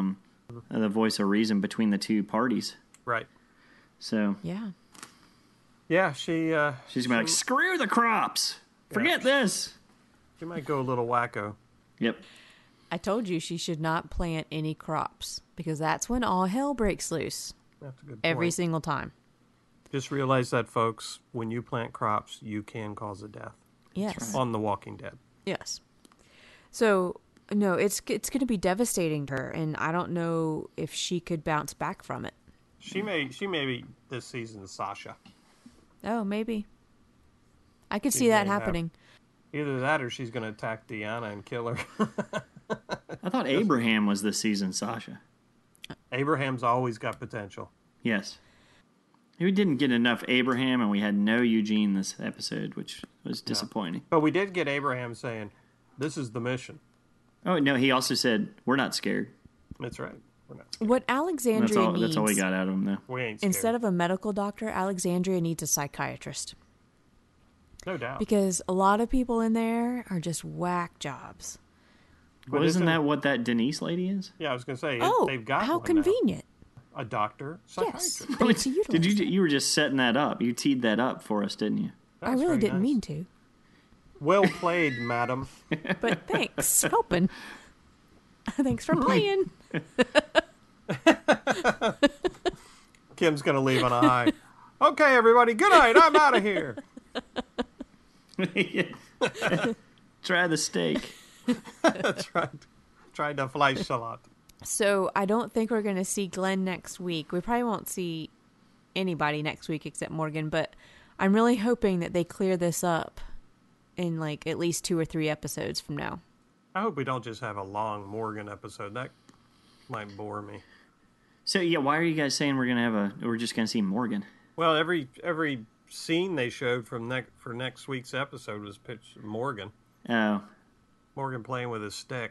B: of reason between the two parties.
C: Right.
B: So
A: Yeah.
C: Yeah, she's
B: she's going to be like, screw the crops. Forget this.
C: She might go a little wacko.
B: Yep.
A: I told you she should not plant any crops because that's when all hell breaks loose.
C: That's a good point.
A: Every single time.
C: Just realize that, folks, when you plant crops, you can cause a death.
A: Yes.
C: On The Walking Dead.
A: Yes. So, no, it's going to be devastating to her, and I don't know if she could bounce back from it.
C: She may be this season's Sasha.
A: Oh, maybe. I could
C: She
A: see that
C: may have.
A: happening.
C: Either that or she's going to attack Deanna and kill her.
B: I thought Abraham was this season Sasha.
C: Abraham's always got potential.
B: Yes. We didn't get enough Abraham, and we had no Eugene this episode, which was disappointing.
C: But we did get Abraham saying, this is the mission.
B: Oh, no, he also said, we're not scared.
C: That's right. We're not scared.
A: What Alexandria needs,
B: That's all we got out of him, though.
C: We ain't scared.
A: instead of a medical doctor, Alexandria needs a psychiatrist.
C: No doubt.
A: Because a lot of people in there are just whack jobs.
C: But
B: Well, isn't that what that Denise lady is?
C: Yeah, I was going to say,
A: Oh,
C: they've got
A: how
C: one now.
A: convenient.
C: A doctor,
A: Yes.
C: psychiatrist.
A: They need to utilize
B: Did
A: that.
B: you were just setting that up. You teed that up for us, didn't you?
A: I
C: That's
A: really
C: very
A: didn't
C: nice.
A: mean to.
C: Well played, madam.
A: But thanks for helping. Thanks for playing.
C: Kim's going to leave on a high. Okay, everybody, good night. I'm out of here.
B: Try the steak.
C: That's right. Tried to fleisch a lot.
A: So I don't think we're going to see Glenn next week. We probably won't see anybody next week except Morgan, but I'm really hoping that they clear this up in like at least 2 or 3 episodes from now.
C: I hope we don't just have a long Morgan episode. That might bore me.
B: So yeah, why are you guys saying we're just gonna see Morgan?
C: Well, every scene they showed for next week's episode was pitched Morgan.
B: Oh,
C: Morgan playing with his stick.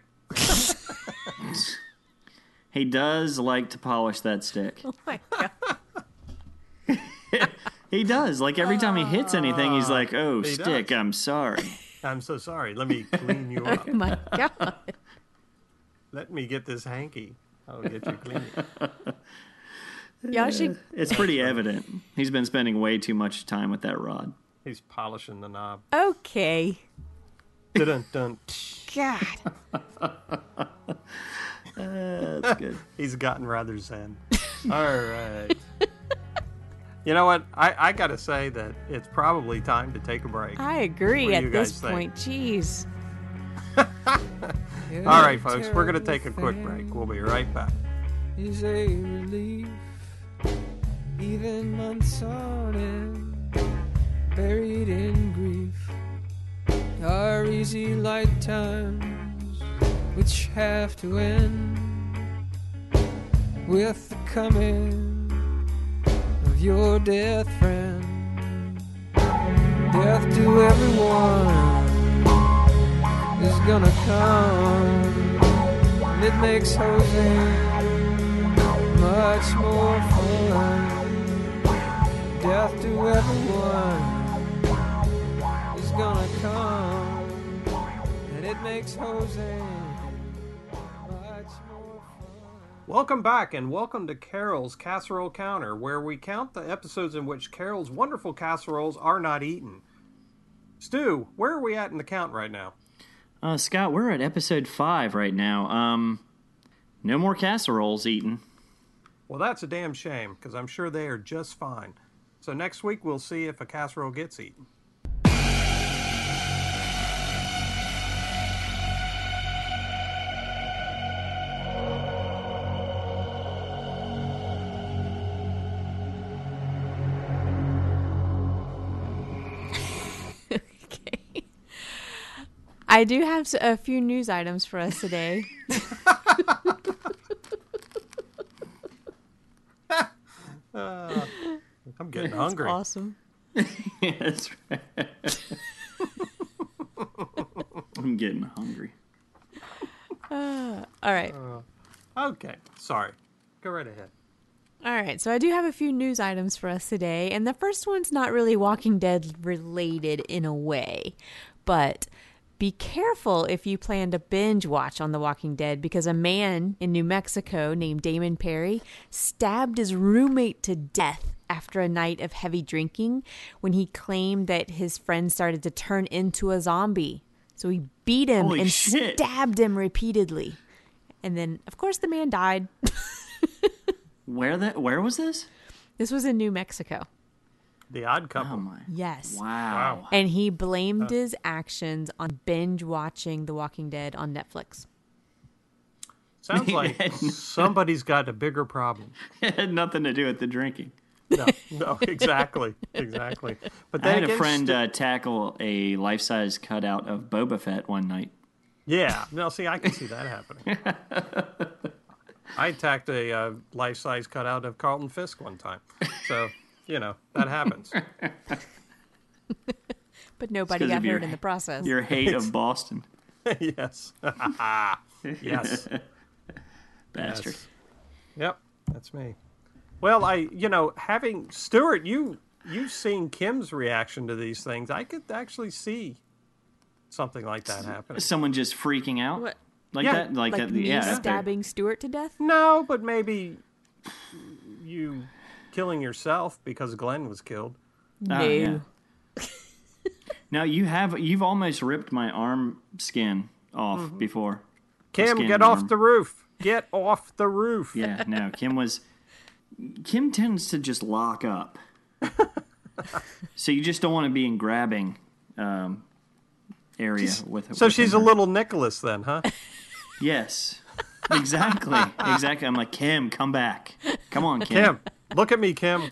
B: he does like to polish that stick.
A: Oh my God.
B: He does. Like every time he hits anything, he's like, "Oh,
C: He
B: stick,
C: does.
B: I'm sorry."
C: I'm so sorry. Let me clean you up.
A: Oh my God.
C: Let me get this hanky. I'll get you clean.
A: Y'all should.
B: It's pretty evident. He's been spending way too much time with that rod.
C: He's polishing the knob.
A: Okay.
C: Dun dun.
A: God.
B: That's good.
C: He's gotten rather zen. All right. You know what? I got to say that it's probably time to take a break.
A: I agree
C: What do
A: at
C: you
A: this
C: guys think?
A: point. Jeez.
C: All right, folks, we're going to take a quick break. We'll be right back.
D: Is a relief, even months on end, buried in grief, are easy lifetimes which have to end with the coming of your death friend. Death to everyone is gonna come, and it makes Jose much more fun. Death to everyone is gonna come, and it makes Jose much more fun.
C: Welcome back, and welcome to Carol's Casserole Counter, where we count the episodes in which Carol's wonderful casseroles are not eaten. Stu, where are we at in the count right now?
B: Scott, we're at episode 5 right now. No more casseroles eaten.
C: Well, that's a damn shame, because I'm sure they are just fine. So next week we'll see if a casserole gets eaten.
A: Okay. I do have a few news items for us today.
C: I'm getting
A: That's
C: hungry.
A: awesome.
B: Yeah, that's right. I'm getting hungry.
A: All right.
C: Okay, sorry. Go right ahead.
A: All right, so I do have a few news items for us today, and the first one's not really Walking Dead related in a way, but be careful if you plan to binge watch on The Walking Dead, because a man in New Mexico named Damon Perry stabbed his roommate to death after a night of heavy drinking when he claimed that his friend started to turn into a zombie. So he beat him
B: Holy
A: and
B: shit.
A: stabbed him repeatedly. And then, of course, the man died.
B: Where was this?
A: This was in New Mexico.
C: The Odd Couple.
B: Oh my.
A: Yes.
B: Wow.
A: And he blamed his actions on binge watching The Walking Dead on Netflix.
C: Sounds like somebody's got a bigger problem.
B: It had nothing to do with the drinking.
C: No, exactly. But
B: I
C: then
B: had a
C: again,
B: friend tackle a life-size cutout of Boba Fett one night.
C: yeah. No, see, I can see that happening. I attacked a life-size cutout of Carlton Fisk one time. So, that happens.
A: But nobody
B: 'cause
A: got
B: of your-
A: hurt in the process.
B: Your hate of Boston.
C: Yes. Yes.
B: Bastard.
C: Yes. Yep, that's me. Well, having Stuart, you've seen Kim's reaction to these things. I could actually see something like that happening.
B: Someone just freaking out?
A: What?
B: Like
C: Yeah.
B: that? Like that?
A: Me
B: Yeah. if they're-
A: stabbing Stuart to death?
C: No, but maybe you killing yourself because Glenn was killed.
A: No.
B: yeah. Now, you've almost ripped my arm skin off before.
C: Kim,
B: Skin
C: get
B: arm.
C: off the roof. Get off the roof.
B: Yeah, no, Kim tends to just lock up. So you just don't want to be in grabbing area with
C: So
B: with
C: she's
B: her.
C: a little Nicholas then, huh?
B: Yes. Exactly. Exactly. I'm like, Kim, come back. Come on, Kim.
C: Kim, look at me, Kim.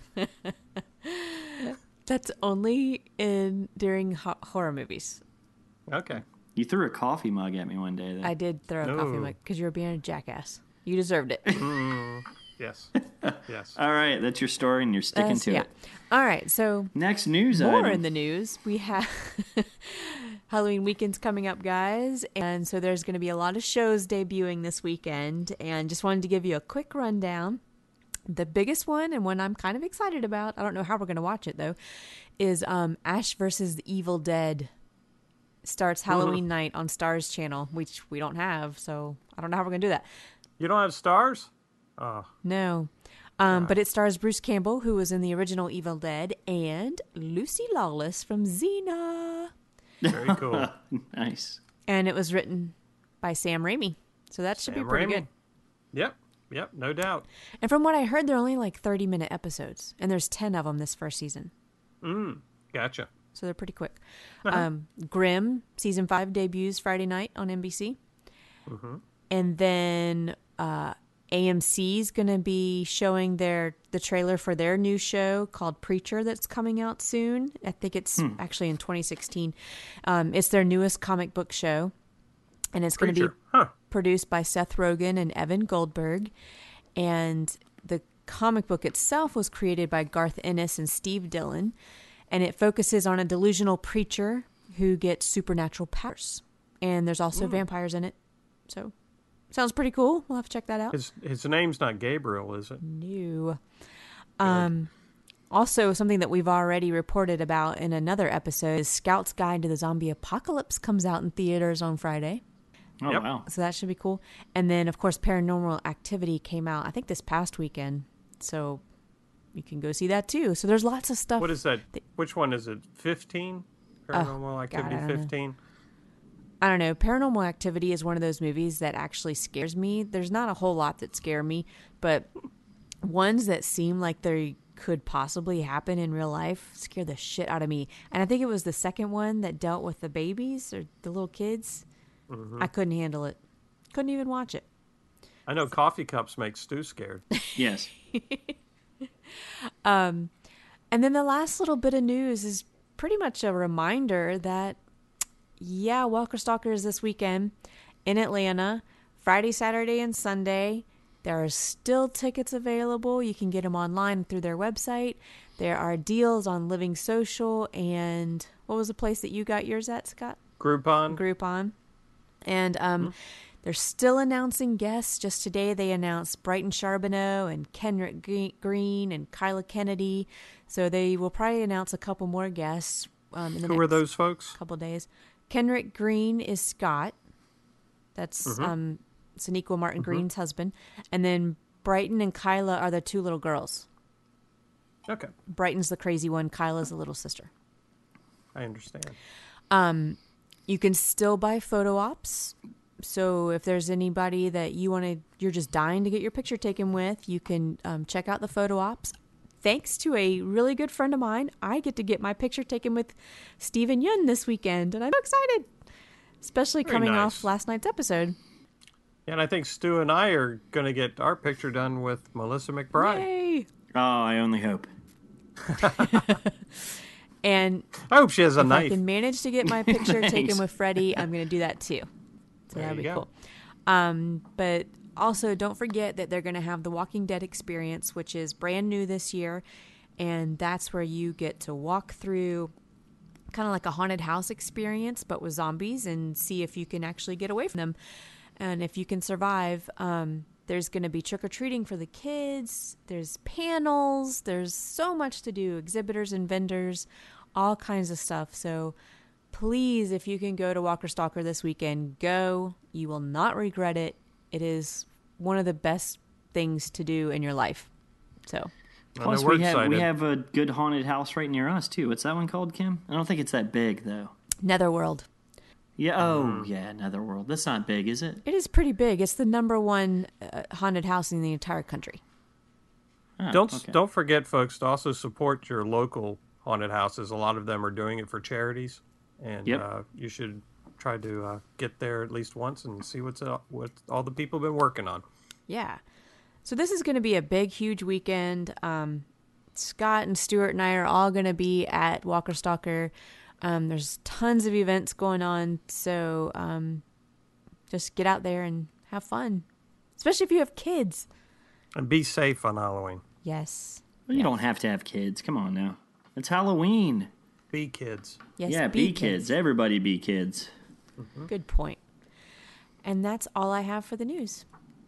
A: That's only during horror movies.
C: Okay.
B: You threw a coffee mug at me one day. Though.
A: I did throw a
C: No.
A: coffee mug because you were being a jackass. You deserved it.
C: Yes. Yes.
B: All right, that's your story, and you're sticking to it.
A: All right, so
B: Next news
A: more
B: item.
A: in the news. We have Halloween weekend's coming up, guys. And so there's going to be a lot of shows debuting this weekend. And just wanted to give you a quick rundown. The biggest one, and one I'm kind of excited about, I don't know how we're going to watch it, though, is Ash versus the Evil Dead. Starts Halloween night on Starz channel, which we don't have. So I don't know how we're going to do that.
C: You don't have stars? Oh,
A: No. But it stars Bruce Campbell, who was in the original Evil Dead, and Lucy Lawless from Xena.
C: very cool.
B: Nice.
A: And it was written by Sam Raimi. So that should be
C: Sam
A: pretty
C: Raimi.
A: good.
C: Yep, no doubt.
A: And from what I heard, they're only like 30-minute episodes. And there's 10 of them this first season.
C: Gotcha.
A: So they're pretty quick. Grimm, season 5, debuts Friday night on NBC. And then AMC's going to be showing the trailer for their new show called Preacher that's coming out soon. I think it's actually in 2016. It's their newest comic book show. And it's going to be
C: Preacher. Huh.
A: produced by Seth Rogen and Evan Goldberg. And the comic book itself was created by Garth Ennis and Steve Dillon. and it focuses on a delusional preacher who gets supernatural powers. And there's also vampires in it. So, sounds pretty cool. We'll have to check that out.
C: His name's not Gabriel, is it?
A: No. Also, something that we've already reported about in another episode is Scout's Guide to the Zombie Apocalypse comes out in theaters on Friday.
B: Oh,
C: Yep.
B: wow.
A: So that should be cool. And then, of course, Paranormal Activity came out, I think, this past weekend. So you can go see that, too. So there's lots of stuff.
C: What is that? Which one is it? 15? Paranormal Activity
A: God, I don't know.
C: 15?
A: I don't know. Paranormal Activity is one of those movies that actually scares me. There's not a whole lot that scare me, but ones that seem like they could possibly happen in real life scare the shit out of me. And I think it was the second one that dealt with the babies or the little kids. I couldn't handle it. Couldn't even watch it.
C: I know coffee cups make Stu scared.
B: Yes.
A: And then the last little bit of news is pretty much a reminder that, yeah, Walker Stalker is this weekend in Atlanta, Friday, Saturday, and Sunday. There are still tickets available. You can get them online through their website. There are deals on Living Social and what was the place that you got yours at, Scott?
C: Groupon.
A: And they're still announcing guests. Just today they announced Brighton Charbonneau and Kenrick Green and Kyla Kennedy. So they will probably announce a couple more guests in the
C: Who are
A: next
C: those folks?
A: couple days. Kenrick Green is Scott. That's Sonequa Martin Green's husband. And then Brighton and Kyla are the two little girls.
C: Okay,
A: Brighton's the crazy one. Kyla's the little sister.
C: I understand.
A: You can still buy photo ops. So if there's anybody that you're just dying to get your picture taken with, you can check out the photo ops. Thanks to a really good friend of mine, I get to get my picture taken with Stephen Yun this weekend, and I'm so excited, especially
C: Very
A: coming
C: nice.
A: off last night's episode.
C: And I think Stu and I are going to get our picture done with Melissa McBride.
A: Yay!
B: Oh, I only hope.
A: And
C: I hope she has a
A: if I
C: knife.
A: can manage to get my picture taken
B: Thanks.
A: with Freddie, I'm going to do that too. So
C: There
A: that'll be
C: you go.
A: cool. But also, don't forget that they're going to have the Walking Dead experience, which is brand new this year. And that's where you get to walk through kind of like a haunted house experience, but with zombies, and see if you can actually get away from them. And if you can survive, there's going to be trick-or-treating for the kids. There's panels. There's so much to do. Exhibitors and vendors, all kinds of stuff. So please, if you can go to Walker Stalker this weekend, go. You will not regret it. It is one of the best things to do in your life. So
C: I
B: Plus,
C: know we're
B: we
C: excited.
B: have a good haunted house right near us, too. What's that one called, Kim? I don't think it's that big, though.
A: Netherworld.
B: Yeah. Oh, yeah, Netherworld. That's not big, is it?
A: It is pretty big. It's the number one haunted house in the entire country.
B: Oh,
C: Don't
B: okay.
C: don't forget, folks, to also support your local haunted houses. A lot of them are doing it for charities, and
B: Yep.
C: you should try to get there at least once and see what all the people have been working on.
A: Yeah. So this is going to be a big, huge weekend. Scott and Stuart and I are all going to be at Walker Stalker. There's tons of events going on. So just get out there and have fun, especially if you have kids.
C: And be safe on Halloween.
A: Yes.
B: Well, you don't have to have kids. Come on now. It's Halloween.
C: Be kids.
A: Yes.
B: Yeah, be kids. Everybody be kids.
A: Good point. And that's all I have for the news.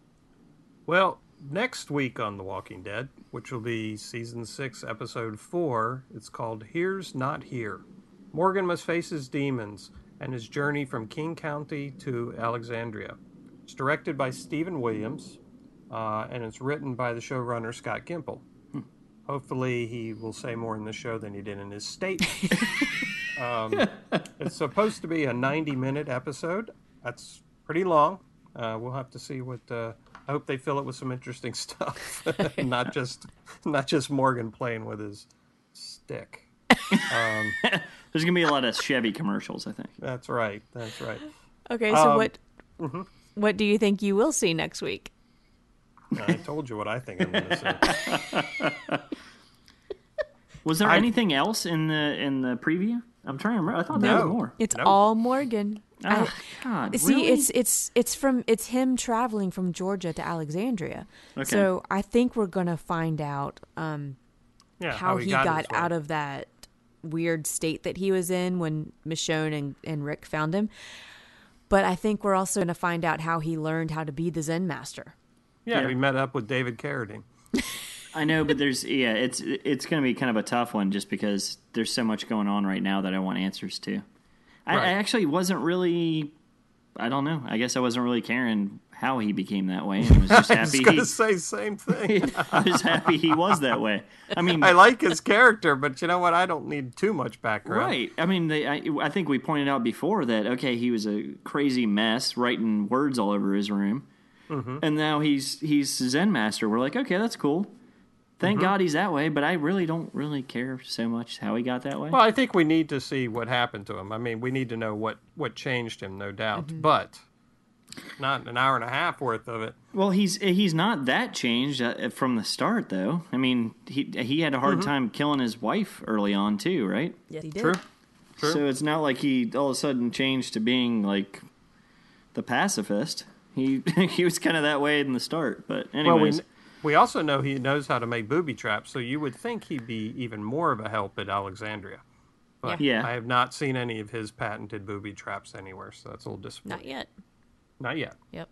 C: Well, next week on The Walking Dead, which will be season 6, episode 4, it's called Here's Not Here. Morgan must face his demons and his journey from King County to Alexandria. It's directed by Stephen Williams, and it's written by the showrunner Scott Gimple. Hopefully he will say more in the show than he did in his statement. It's supposed to be a 90-minute episode. That's pretty long. We'll have to see what... I hope they fill it with some interesting stuff, not just Morgan playing with his stick.
B: There's going to be a lot of Chevy commercials, I think.
C: That's right. That's right.
A: Okay, so what do you think you will see next week?
C: I told you what I think I'm going to say.
B: Was there anything else in the preview? I'm trying to remember. I thought there
C: No.
B: was more.
A: It's
C: Nope.
A: all Morgan.
B: Oh, God,
A: See,
B: really?
A: it's him traveling from Georgia to Alexandria.
B: Okay.
A: So I think we're gonna find out
C: Yeah,
A: how he got
C: his way.
A: out of that weird state that he was in when Michonne and Rick found him. But I think we're also going to find out how he learned how to be the Zen master.
C: Yeah, we met up with David Carradine.
B: I know, but it's going to be kind of a tough one just because there's so much going on right now that I want answers to. I actually wasn't really, I don't know. I guess I wasn't really caring how he became that way. I was just happy.
C: I was going to say the same thing.
B: I was happy he was that way. I mean,
C: I like his character, but you know what? I don't need too much background.
B: Right. I mean, I think we pointed out before that, okay, he was a crazy mess, writing words all over his room. Mm-hmm. And now he's Zen master. We're like, okay, that's cool. Thank God he's that way, but I really don't really care so much how he got that way.
C: Well, I think we need to see what happened to him. I mean, we need to know what changed him, no doubt. Mm-hmm. But not an hour and a half worth of it.
B: Well, he's not that changed from the start, though. I mean, he had a hard time killing his wife early on, too, right?
A: Yes, he did.
C: True.
B: So it's not like he all of a sudden changed to being, like, the pacifist. He was kind of that way in the start, but anyways.
C: Well, we also know he knows how to make booby traps, so you would think he'd be even more of a help at Alexandria. But
B: yeah.
C: I have not seen any of his patented booby traps anywhere, so that's a little disappointing.
A: Not yet.
C: Not yet.
A: Yep.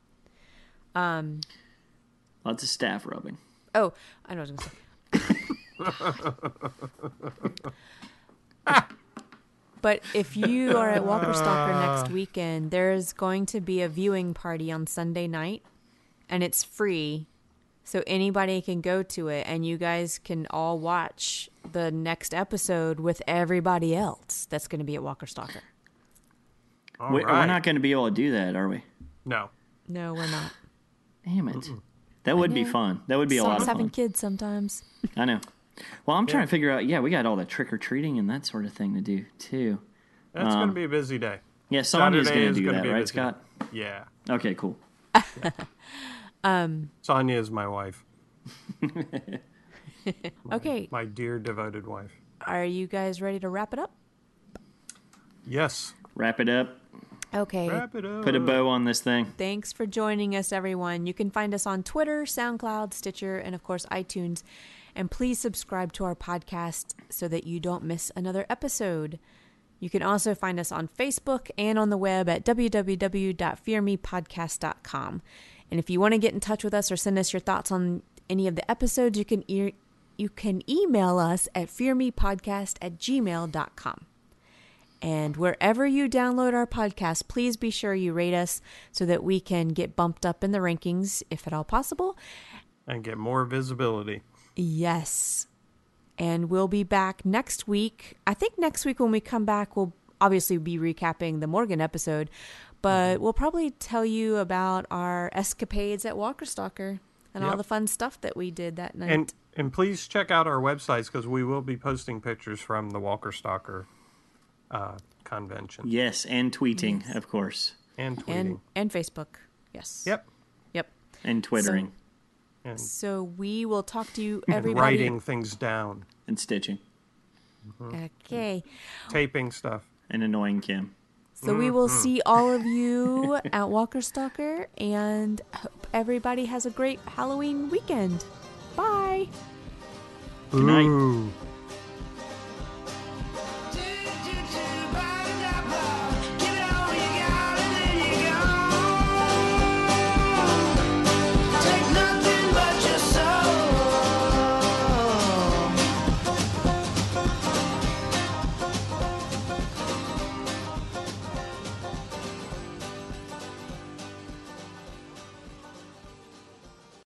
B: Lots of staff rubbing.
A: Oh, I know what I was going to say. But if you are at Walker Stalker next weekend, there's going to be a viewing party on Sunday night, and it's free. So anybody can go to it, and you guys can all watch the next episode with everybody else that's going to be at Walker Stalker.
B: We're not going to be able to do that, are we?
C: No.
A: No, we're not.
B: Damn it. That would be fun. That would be a lot of fun.
A: Having kids sometimes.
B: I know. Well, I'm trying to figure out, we got all the trick-or-treating and that sort of thing to do, too.
C: That's going to be a busy day.
B: Yeah, Sonia's going to do that, right, Scott?
C: Yeah.
B: Okay, cool.
C: Sonia is my wife.
A: Okay.
C: My dear, devoted wife.
A: Are you guys ready to wrap it up?
C: Yes.
B: Wrap it up.
A: Okay.
C: Wrap it up.
B: Put a bow on this thing.
A: Thanks for joining us, everyone. You can find us on Twitter, SoundCloud, Stitcher, and of course, iTunes. And please subscribe to our podcast so that you don't miss another episode. You can also find us on Facebook and on the web at www.fearmepodcast.com. And if you want to get in touch with us or send us your thoughts on any of the episodes, you can email us at fearmepodcast@gmail.com. And wherever you download our podcast, please be sure you rate us so that we can get bumped up in the rankings, if at all possible.
C: And get more visibility.
A: Yes. And we'll be back next week. I think next week when we come back, we'll obviously be recapping the Morgan episode, but we'll probably tell you about our escapades at Walker Stalker and all the fun stuff that we did that night.
C: And please check out our websites because we will be posting pictures from the Walker Stalker convention.
B: Yes, and tweeting, of course.
C: And tweeting.
A: And Facebook. Yes.
C: Yep.
B: And twittering.
A: So we will talk to you, everybody.
C: And writing things down.
B: And stitching.
A: Okay.
C: Taping stuff.
B: And annoying Kim.
A: So we will see all of you at Walker Stalker, and hope everybody has a great Halloween weekend. Bye.
B: Good night.
C: Ooh.